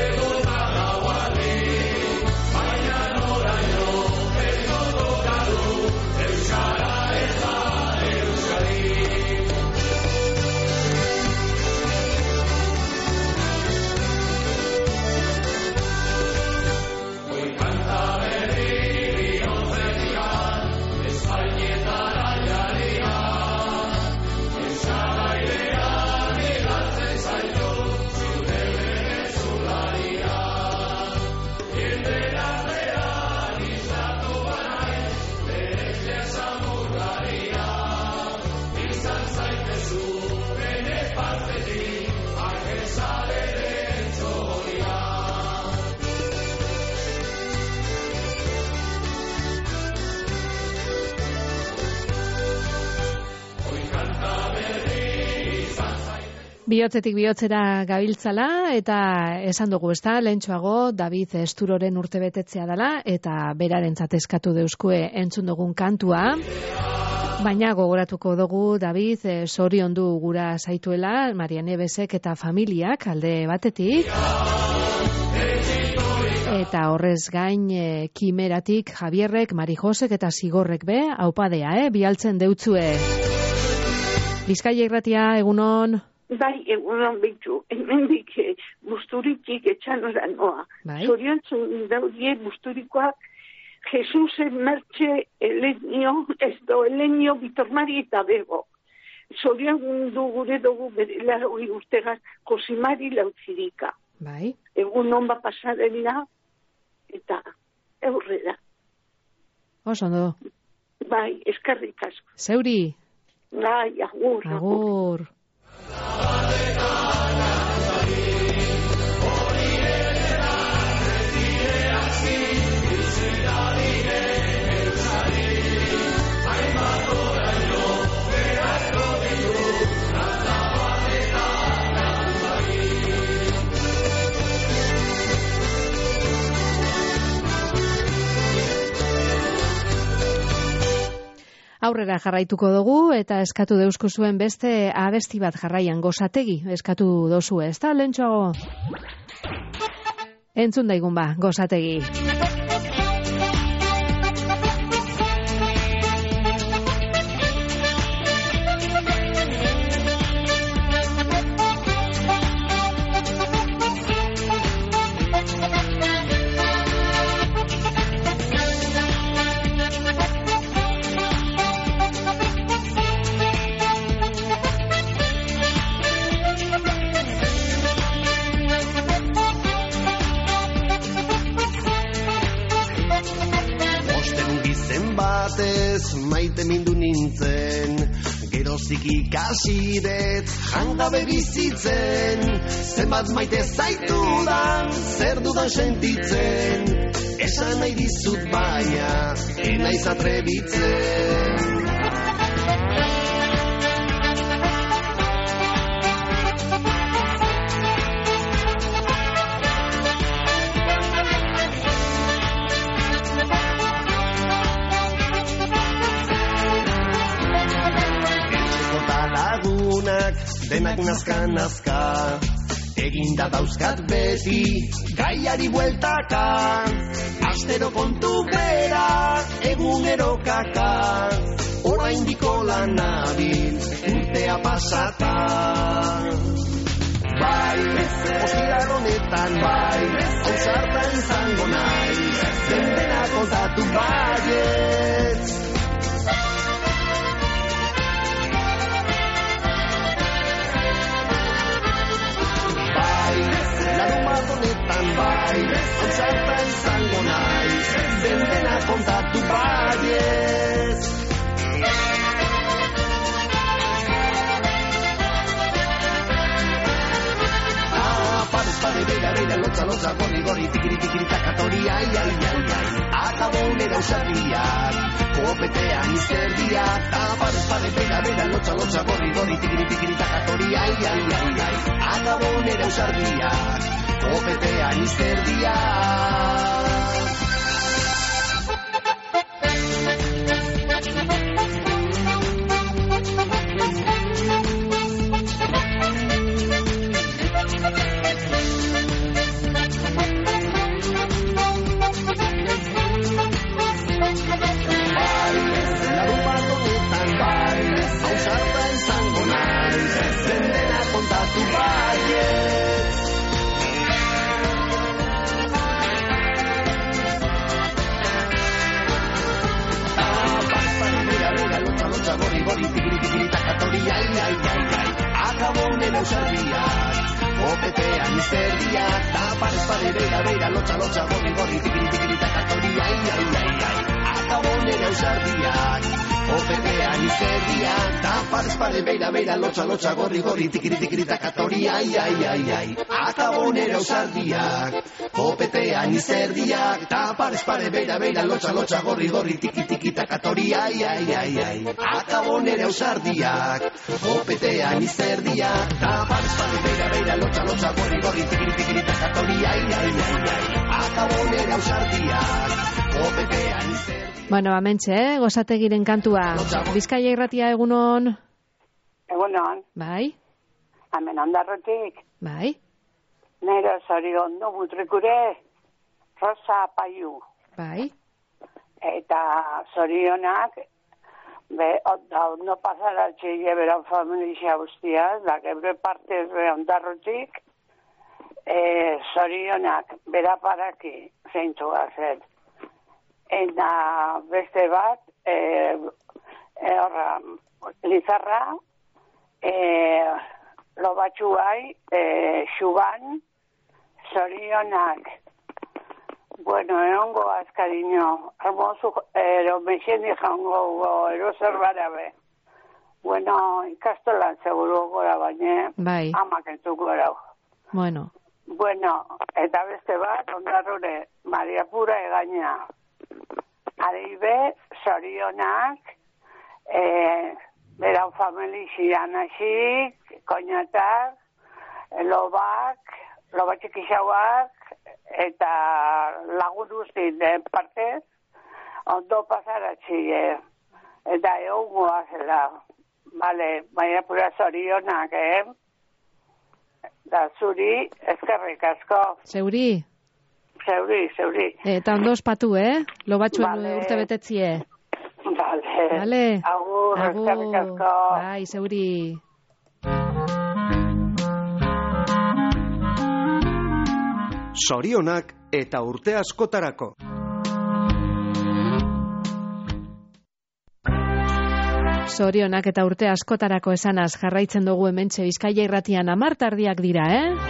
Bihotzetik bihotzera gabiltzala eta esan dugu ezta, lehentxoago David Esturoren urtebetetzea dela eta berarentzat eskatu deuskue entzun dugun kantua. Baina gogoratuko dugu David zoriondu gura zaituela Mariane Besek eta familiak alde batetik. Eta horrez gain Kimeratik Javierrek, Marijosek eta Sigorrek aupadea, bialtzen deutzue. Bizkaia Irratia, egunon. Bai, egunon bitu, hemendik Busturitik etxanora noa. Zoriontzun daudie Busturikoak Jesusen Mertxe Elenio Bitor Mari eta Bego. Zoriondu gure dugu bere 80 urtegaz Kosimari Lautzirika. Bai. Egunon pasarela eta eurrera. Osondo. Bai, eskerrik asko. Zeuri. Bai, agur. Agur. Aurrera jarraituko dugu eta eskatu deusku zuen beste abesti bat jarraian Gozategi eskatu dozu, ez da lentsuago? Entzun daigun Gozategi. Maite mindu nintzen, gerozik ikasidet, jangabe bizitzen, zenbat maite zaitudan, zer dudan sentitzen, esan nahi dizut baina, enaiz atrebitzen. Denak nazka, eginda dauzkat beti, gaiari bueltaka, astero kontu bera, egunero kaka, oraindiko lan nabil, urtea pasata. Bai, ostiral honetan, bai, ausarta izango naiz, dena kontatu baietz. Honetan bai, ausarta izango naiz, dena kontatu baietz. Pare, beira, lotza, gori, tikiri, takatori, ai, akabonera usarriak, kopetean izerdiak. Pare, beira, lotza, gori, tikiri, takatori, ai, akabonera usarriak, kopetean izerdiak. Bai, larun bat honetan bai, ausarta izango naiz, zen dena kontatu baiet. Lotxa, gori, tikiri, tikiri, takatori, ai, ai, ai, ai. Akabo nena ausardiak, kopetean izerdiak, tapar espade, beira, lotxa, gori, tikiri, takatori, ai, ai, ai, ai. Akabo nena ausardiak, kopetean izerdiak, tapar espade, beira, lotxa, gori, tikiri, takatori, ai, ai, ai, ai. Akabo nena ausardiak, kopetean izerdiak, tapar espade, beira, lotxa, gori, tiki, takatori, ai, ai, ai, ai. Akabo nere ausardiak, kopetean izerdiak, tapar espade, beira, lotxa, gori, tikiri, takatori, ai, ai, ai, ai. Akabo nere ausardiak, kopetean izerdiak. Bueno, amentxe, Gozategiren kantua. Bizkaia Irratia, egunon? Egunon. Bai? Hemen Ondarrotik. Bai? Nero zoriondo mutrikure, Rosa Paiu. Bai? Eta zorionak, ondo pasaratxe jeberan familia guztiaz, da gebre partez be Ondarrotik, zorionak, beraparaki zeintu gazet. Eta beste bat, Lizarra, Lobatxuai, Xuban, zorionak, bueno, egongo azkariño, hermoso, mexendi jango, erozer barabe. Bueno, ikastolan seguro gora baina, bai. Amak entzuk gora. Bueno. Bueno, eta beste bat, Ondarrure, Maria Pura egaina. Areibe, zorionak, berau familizian asik, koñatak, lobatxikixauak, eta lagun guztin partez, ondo pasaratzi, eta egungoa zela. Vale, Maria Pura zorionak, Da zuri, eskerrik asko. Zeuri? Zeuri. Eta ondo ospatu, Lobatxuen urte betetzie. Vale. Agur, eskerrik asko. Bai, zeuri. Zorionak eta urte askotarako. Zorionak eta urte askotarako esanaz jarraitzen dugu hementxe Bizkaia Irratian 10 tardiak dira,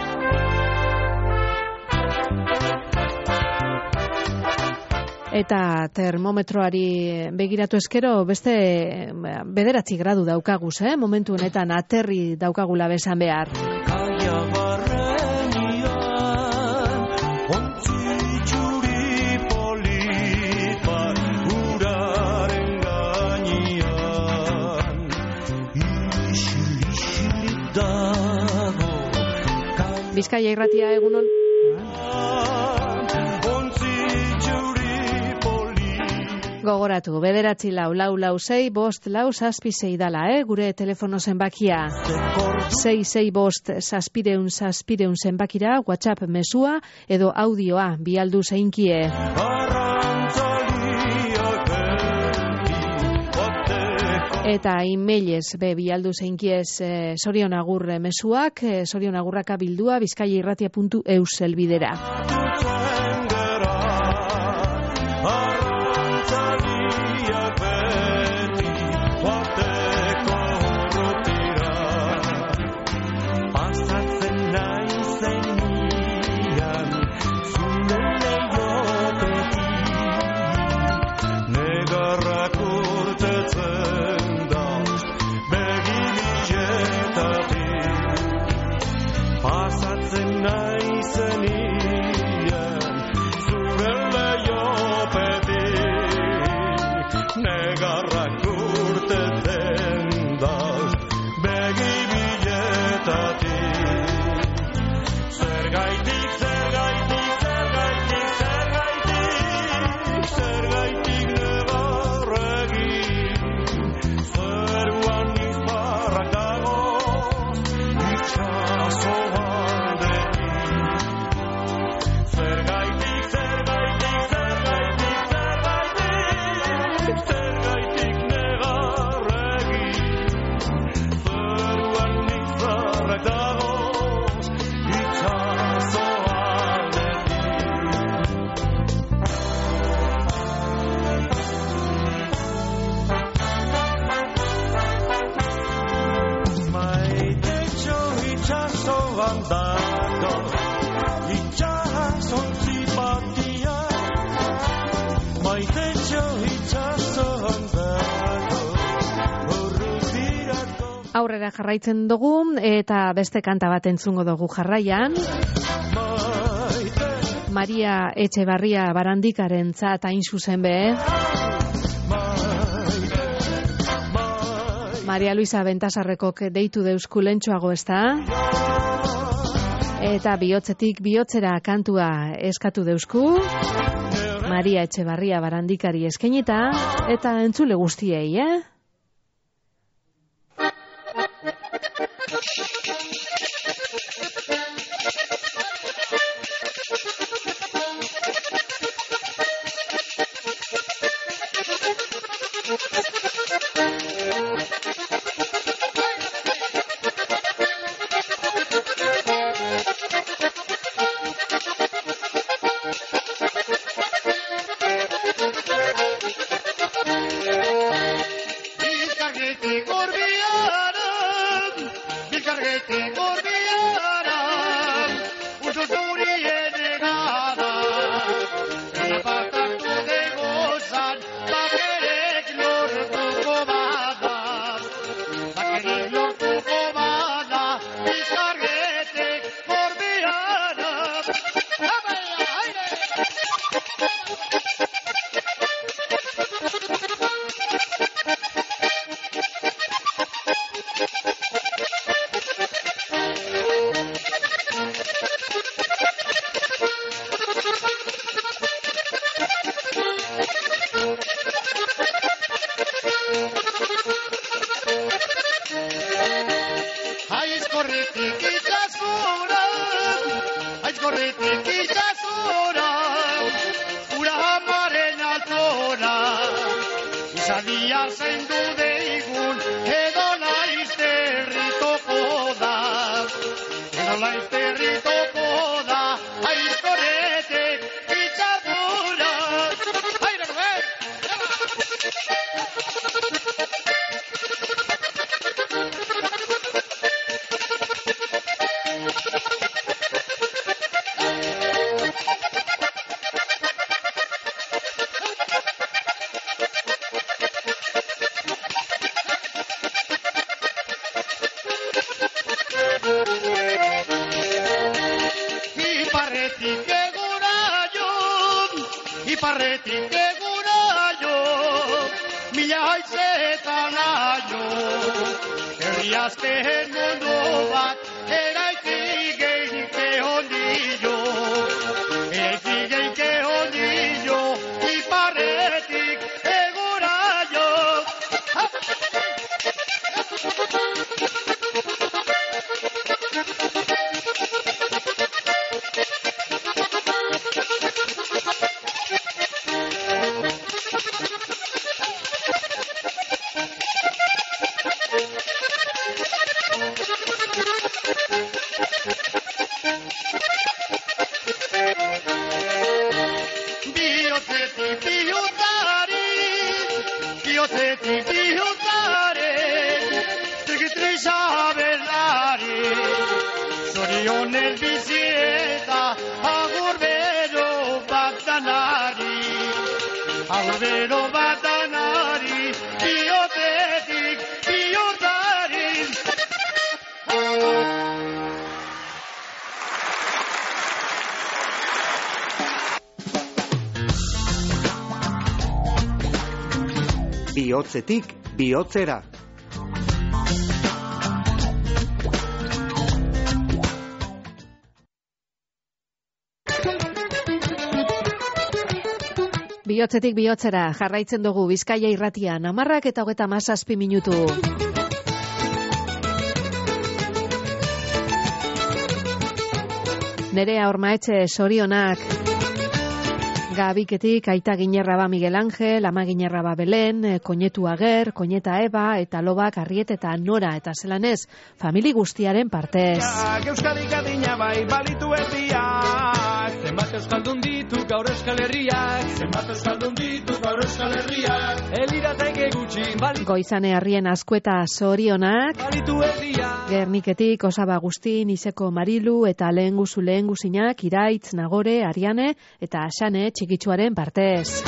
Eta termometroari begiratu eskero beste 9 gradu daukaguz, momentu honetan aterri daukagula besan behar. Bizkaia Irratia egunon. Gogoratu, 9446556 dala, gure telefono zenbakia. 665 zenbakira, WhatsApp mesua edo audioa bialdu zeinkie. Eta emailez bialdu zeinkiez sorionagur mesuak, sorionagurraka bildua bizkaiairratia.eus elbidera. zergaitik negarregi, zeruan izarrak dagoz, itxasoan maitetxo itxasoan dago, itxasontzi batia, maitetxo itxasoan dago, urrutirako. Aurrera jarraitzen dugu eta beste kanta bat entzungo dugu jarraian. Maria Etxebarria Barandikarentzat hain zuzen be. Maria Luisa Bentasarrekok deitu deusku lentsuago, ezta? Eta bihotzetik bihotzera kantua eskatu deusku. Maria Etxebarria Barandikari eskainita eta entzule guztiei, Bihotzetik bihotzera. Bihotzetik bihotzera jarraitzen dugu Bizkaia irratian 10:37 minutu. Nerea Ormaetxe sorionak Gabiketik aita Ginerraba Miguel Ángel, ama Ginerraba Belen, koinetu Ager, koineta Eba, eta lobak Arriet eta Nora, eta zelan ez, famili guztiaren partez. Euskadik adina bai balitu erdiak, zenbat euskaldun ditu gaur Euskal Herriak, zenbat euskaldun ditu gaur Euskal Herriak, elirateke gutxi balitu. Goizane Arrien Azkueta zorionak, balitu erdiak. Gerniketik Osaba Agustin, Iseko Marilu, eta lehenguzinak, Iraitz, Nagore, Ariane, eta Xane txikitsuaren partez.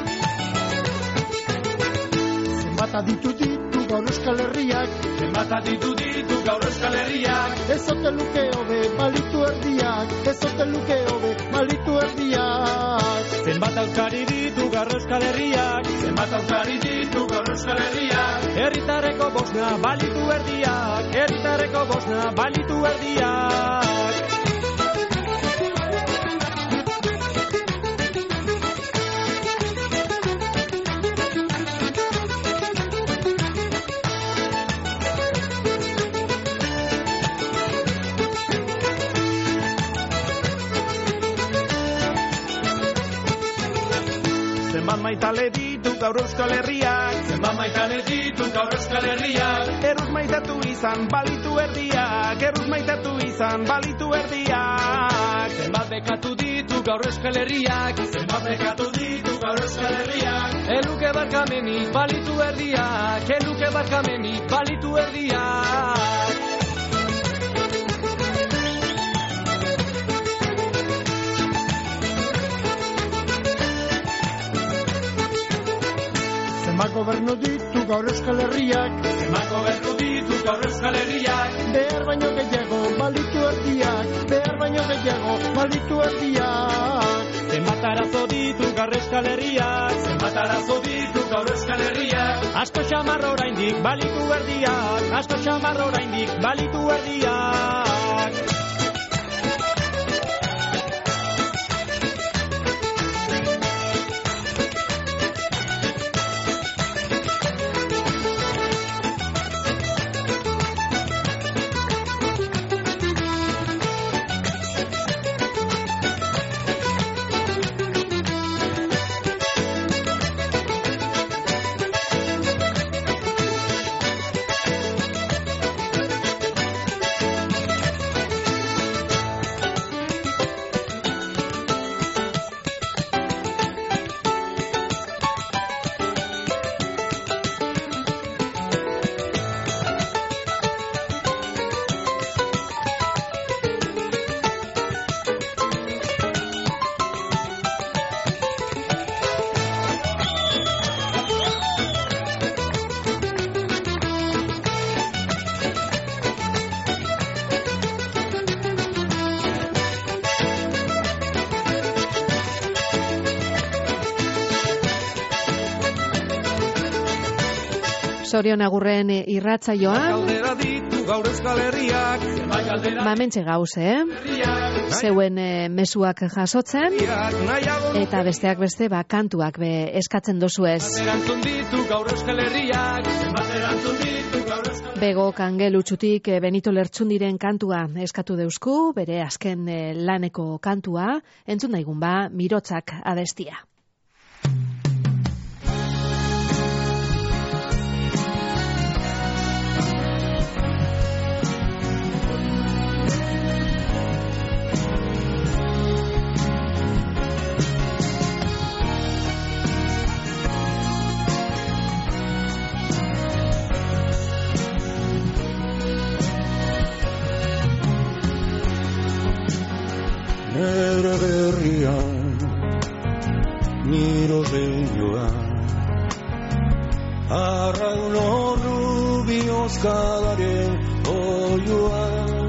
Zenbat aditu gaur Euskal Herriak, zenbat aditu gaur Euskal Herriak, ezote luke hobe balitu erdiak, ezote luke hobe balitu erdiak. Zenbat aukari ditu gaur Euskal Herriak, zenbat aukari ditu gaur Euskal Herriak, herritarreko bosna balitu erdiak, herritarreko bosna balitu erdiak. Zenbat maitale ditu gaur Euskal Herriak, zenbat maitale ditu gaur Euskal Herriak, eruz maitatu izan balitu erdiak, eruz maitatu izan balitu erdiak. Zenbat bekatu ditu gaur Euskal Herriak, zenbat bekatu ditu gaur Euskal Herriak, eluke barkamenik balitu erdiak, eluke barkamenik balitu erdiak. Zenbat gobernu ditu gaur Euskal Herriak, zenbat gobernu ditu gaur Euskal Herriak, behar baino gehiago balitu erdiak, behar baino gehiago balitu erdiak. Zenbat arazo ditu gaur Euskal Herriak, zenbat arazo ditu gaur Euskal Herriak, asko xamar oraindik balitu erdiak, asko xamar oraindik balitu erdiak. Zorion agurren irratzaioa. Mamentxe gauz, Zeuen mezuak jasotzen, eta besteak beste, kantuak eskatzen dozuez. Bego Kangel utxutik Benito Lertxundiren kantua eskatu deusku, bere azken laneko kantua, entzun daigun mirotzak adestia. Nere berrian, niro zeioa, arraun horru biozkadaren oioa.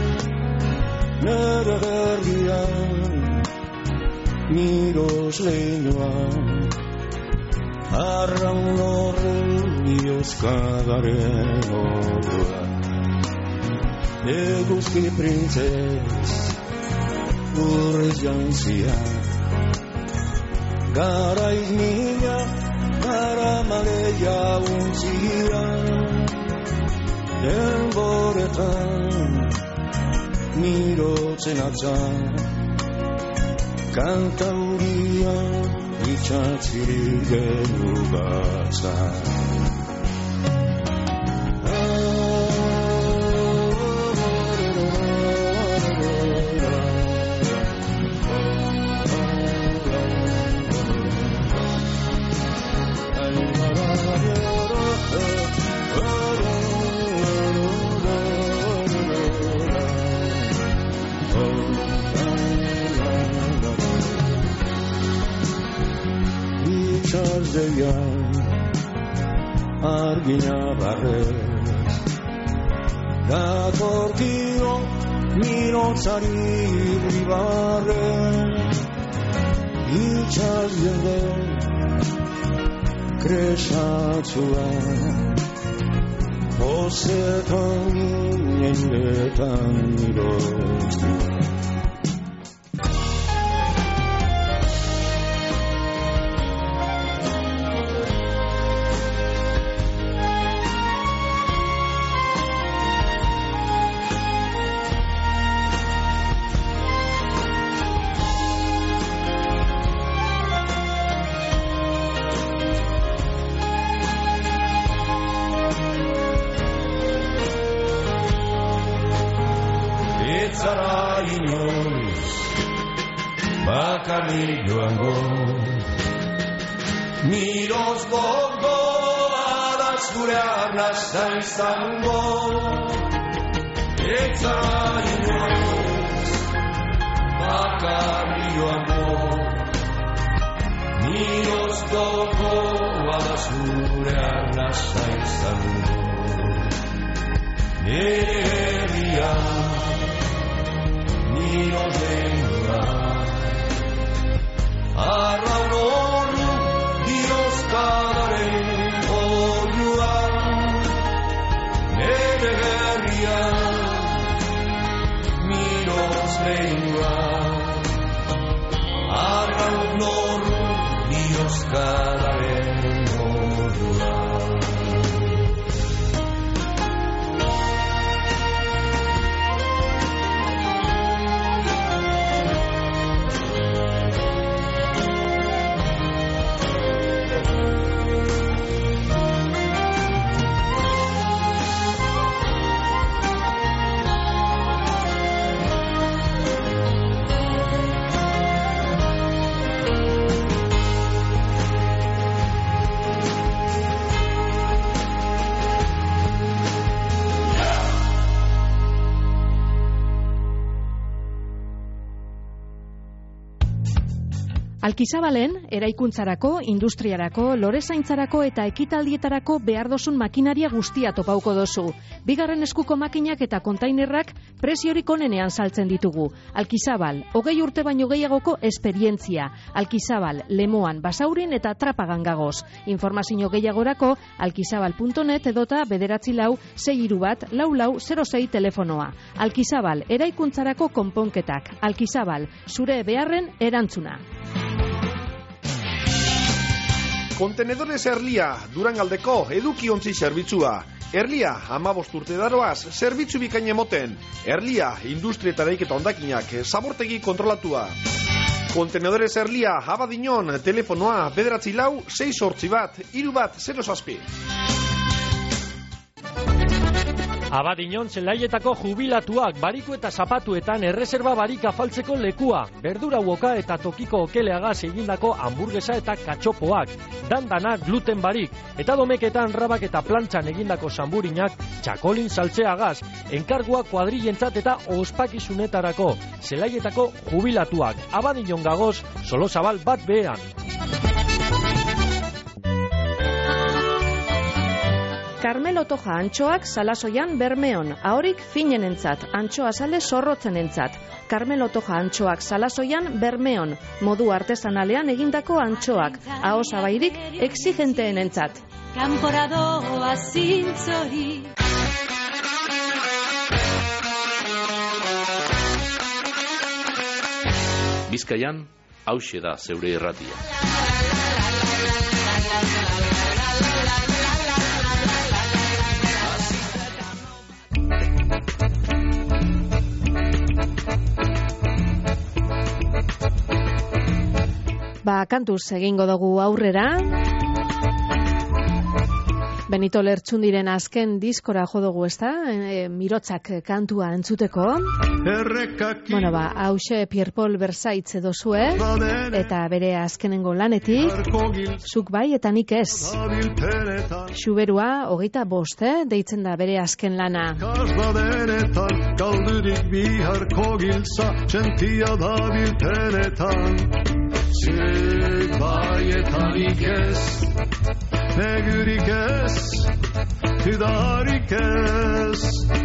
Nere berrian, niro zeioa, arraun horru biozkadaren oioa. Eguzki printzez, urrez jantzia, garaiz mina, gara maleia untzia. Denboretan, mirotzen atzan, kantauria itxatzirik genugatza. Itxardean argina barrez datorkio minotzari irribarren itxardean kresatzua pozetan ginen betan iroztua. Miroz gogoa da zure arnazta izango, etzara inoiz bakarri joango. Miroz gogoa da zure arnazta izango, nire herria miroz denua. Arraun horru diozkadaren horruan, nere herrian miroz lehinuan. Arraun horru diozkadaren horruan. Alkizabalen, eraikuntzarako, industriarako, lorezaintzarako eta ekitaldietarako behar dozun makinaria guztia topauko dozu. Bigarren eskuko makinak eta kontainerrak preziorik onenean saltzen ditugu. Alkizabal, 20 urte baino gehiagoko esperientzia. Alkizabal, Lemoan, Basaurin eta Trapagan gagoz. Informazio gehiagorako alkizabal.net edota 944-631-4406 telefonoa. Alkizabal, eraikuntzarako konponketak. Alkizabal, zure beharren erantzuna. Kontenedores Erlia, Durangaldeko edukiontzi zerbitzua. Erlia, 15 urte daroaz, zerbitzu bikain emoten. Erlia, industrietareik eta ondakinak, zabortegi kontrolatua. Kontenedores Erlia, Abadiñon, telefonoa, 944-681-3107. Abadiñon zelaietako jubilatuak bariku eta zapatuetan erreserba barik afaltzeko lekua. Berdura uoka eta tokiko okeleagaz egindako hamburguesa eta katxopoak. Dandana gluten barik. Eta domeketan rabak eta plantxan egindako zamburinak txakolin saltzeagaz. Enkargua kuadrillentzat eta ospakizunetarako. Zelaietako jubilatuak. Abadiñon gagoz, Solozabal bat behean. Carmelo Toja antxoak Salasoian Bermeon, ahorik finenentzat, antxoa sale zorrotzenentzat. Carmelo Toja antxoak Salasoian Bermeon, modu artesanalean egindako antxoak, aho zabairik exigenteenentzat. Kanporadoa zintzori. Bizkaian, hauxe da zeure irratia. Kantuz egingo dugu aurrera. Benito Lertxundiren azken diskora jo dugu, ezta? Mirotzak kantua entzuteko. Hauxe Pierre-Paul Versaitz dozue, eta bere azkenengo lanetik, zuk bai eta nik ez. Xuberua 25, deitzen da bere azken lana. Galdurik biharko giltza, txentia da biltenetan. Zuk bai eta nik ez, negurik ez, tudarik ez.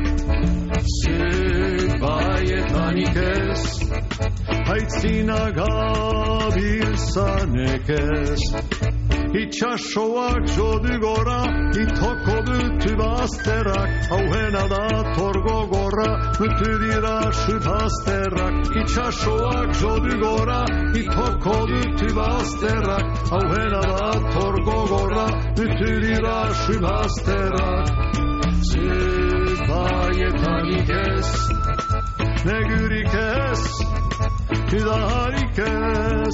Zuk bai eta nik ez, haitzina gabiltzanek ez. Itxasoak jodu gora, itoko dutu bazterrak, hauena da torgo gorra, mutu dira subazterrak. Itxasoak jodu gora, itoko dutu bazterrak, hauena da torgo gorra, mutu dira subazterrak. Zuk bai eta nik ez, negurik ez, tudarik ez.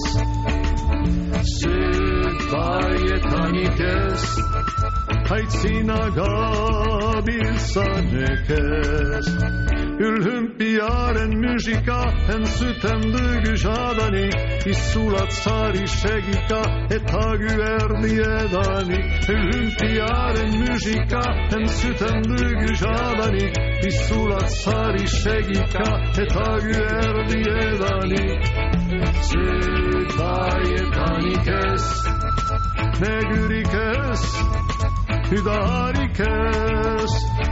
Zuk bai eta nik ez, haitzina gabiltzanek ez. Ülhümpiaren musika entzuten dugu jadanik, izulatzari segika eta guerdi edanik. Ülhümpiaren musika entzuten dugu jadanik, izulatzari segika eta guerdi edanik. Zuk bai eta nik ez, negurik ez, tudarik ez.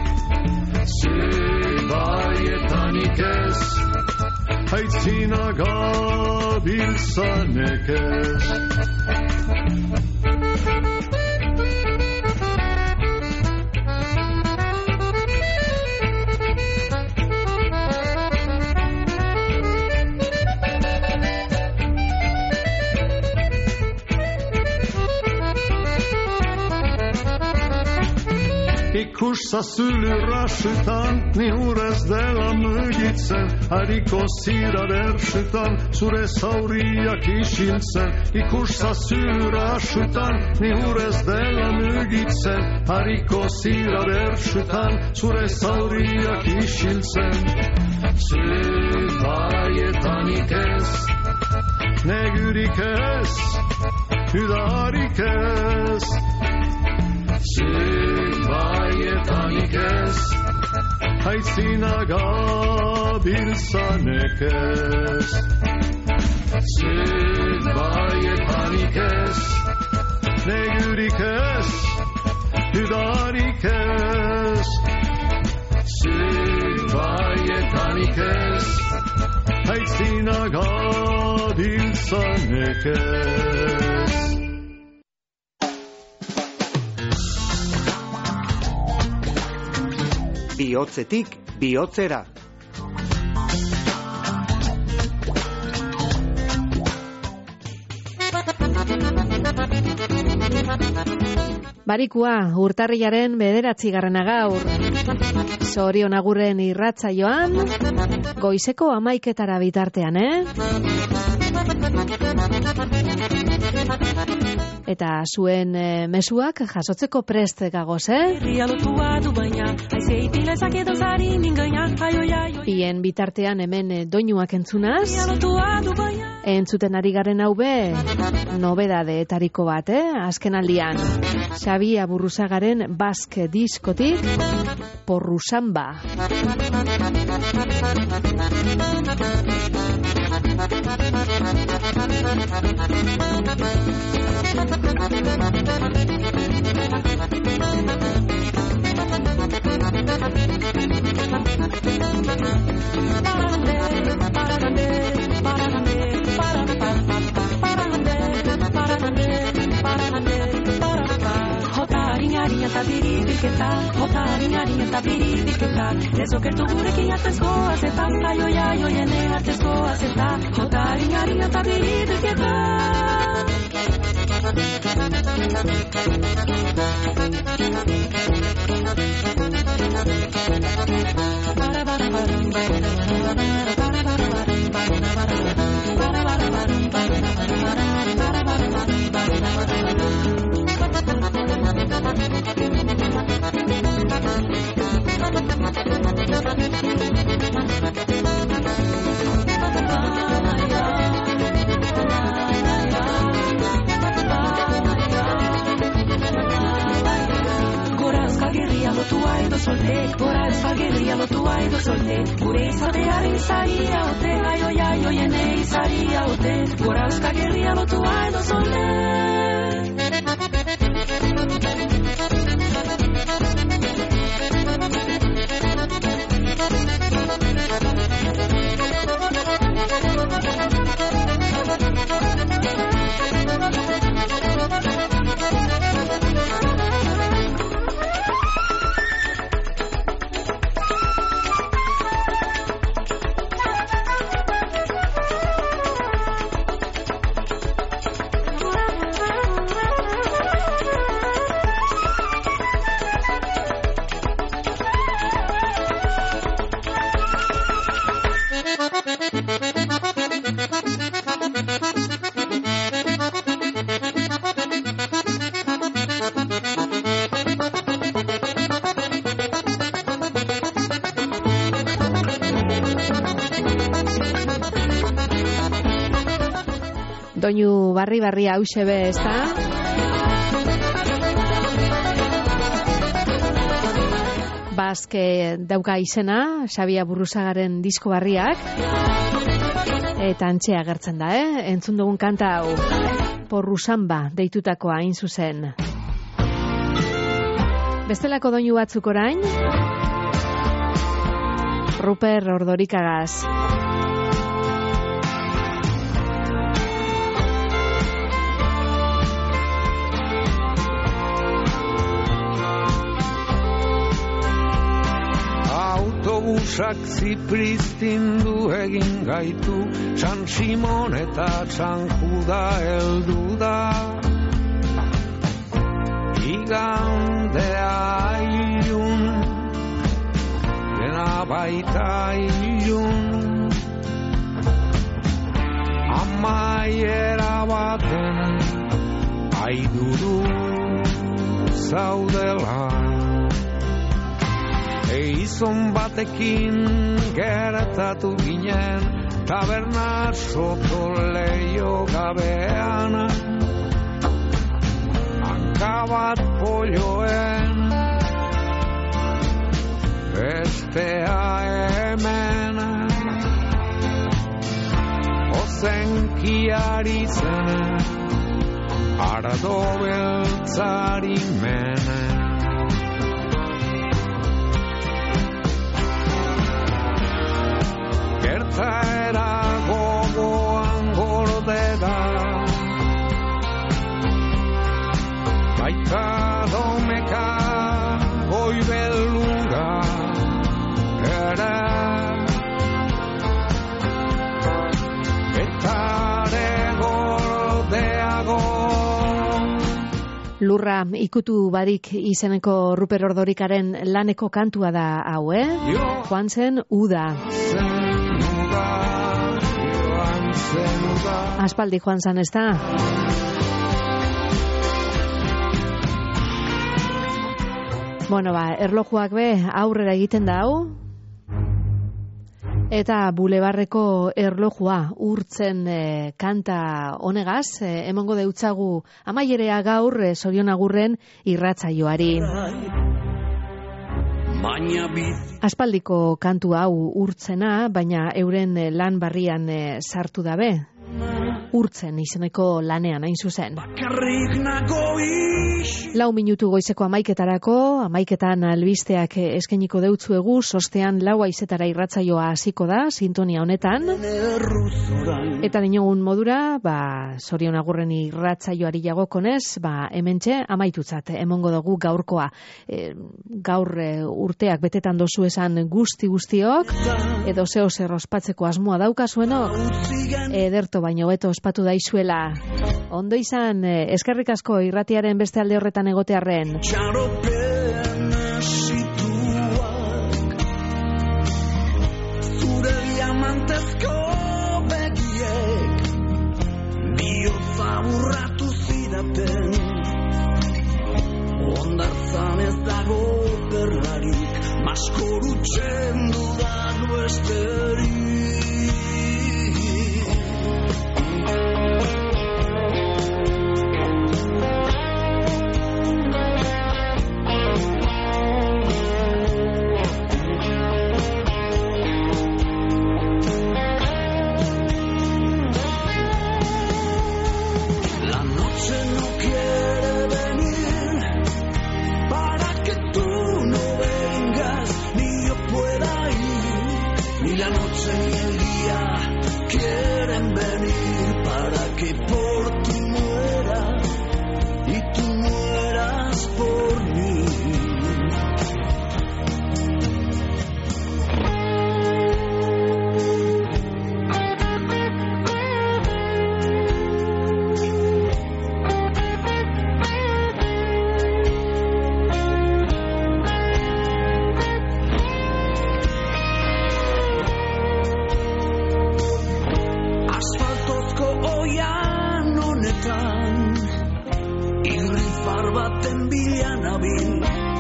Zuk bai eta nik ez, haitzina gabiltzanek ez. Ikusazulu rasutan, ni urez dela mugitzen, hariko zira dersutan, zure zauriak isiltzen. Ikusazulu rasutan, ni urez dela mugitzen, hariko zira dersutan, zure zauriak isiltzen. Zuk bai eta nik ez, negurik ez, tudarik ez. Zuk bai eta nik ez, haitzina gabiltzanek ez. Zuk bai eta nik ez, negurik ez, tudarik ez. Zuk bai eta nik ez, haitzina gabiltzanek ez. Bihotzetik bihotzera. Barikua, urtarrilaren 9. gaur. Zorion agurren irratsaioan, goizeko 11:00 bitartean, Eta zuen mezuak jasotzeko prest gagoz, Bien bitartean hemen doinuak entzunaz. Entzuten ari garen hau be, nobedadeetariko bat, azken aldian. Xabi Aburruzagaren Basque diskotik, Porrusamba. Ez okertu gurekin artezko azeta, aio jene artezko azeta, jotarinari eta biridiketa. Para solte, gora euskal lotua edo solte, gure izatearen izaria ote, ai oiene izaria ote, gora euskal lotua edo solte. Doinu barri hause be, ezta? Bazke dauka izena, Xabia Burruzagaren disko barriak. Eta antxea agertzen da, Entzun dugun kanta hau, Porruzamba deitutakoa hain zuzen. Bestelako doinu batzuk orain, Ruper Ordorikagaz. Autobusak zipriztindu egin gaitu, San Simon eta San Juda heldu da. Igandea ilun, dena baita ilun, amaiera baten aiduru zaudela. Eizon batekin gertatu ginen, taberna soto leio gabean, hanka bat polloen, bestea hemen, ozenkiari zen, arado beltzari menen. Gertaera gogoan gorde da, baita domeka goibelura ere, eta gordeago. Lurra ikutu barik izeneko Ruper Ordorikaren laneko kantua da hau, Joan zen uda. Aspaldi joan zan, ez da? Bueno, erlojuak be aurrera egiten da hau. Eta bulebarreko erlojua urtzen kanta honegaz, emongo deutzagu amaierea gaur Zorion Agurren irratsaioari. Aspaldiko kantu hau urtzena, baina euren lan barrian sartu dabe. Urtzen izeneko lanean hain zuzen. 4 minutu goizeko 11etarako, 11etan albisteak eskainiko deutzuegu, sostean 4:00 irratsaioa hasiko da, sintonia honetan. Eta dinogun modura, Zorion Agurren irratsaioari jagokonez, hementxe amaitutzat emongo dugu gaurkoa. Gaur urteak betetan dozu esan guztiok, edo zeo zer ospatzeko asmoa daukazuenok, ederto baino beto ospatu daizuela. Ondo izan, eskerrik asko irratiaren beste alde horretan egotearren. Txaropen esituak, zure diamantezko begiek, bihotza burratu zidaten, ondartzan ez dago perlarik, maskorutzen dudan besterik. la noche ni el día quieren venir para que por ti muera y tú mueras por mí. Baten bila nabil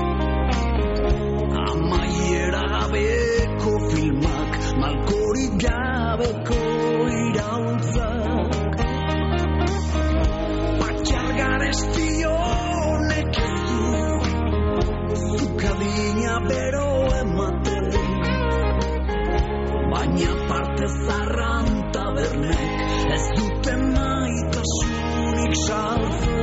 amaiera gabeko filmak malkorik gabeko iraultzak patxar garesti honek ez du zukadina bero ematen baina parte zarran tabernek ez dute maitasunik saltzen.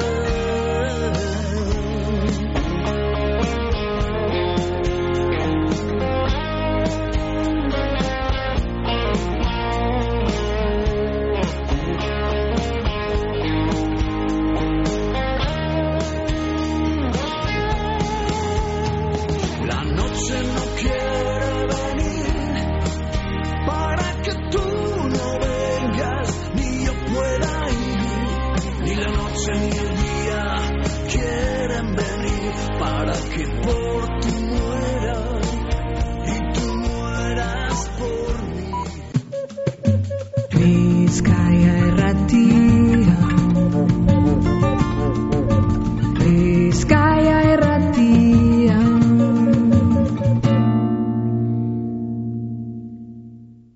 Ni el día quieren venir para que por ti muera y tú mueras por mí. Bizkaia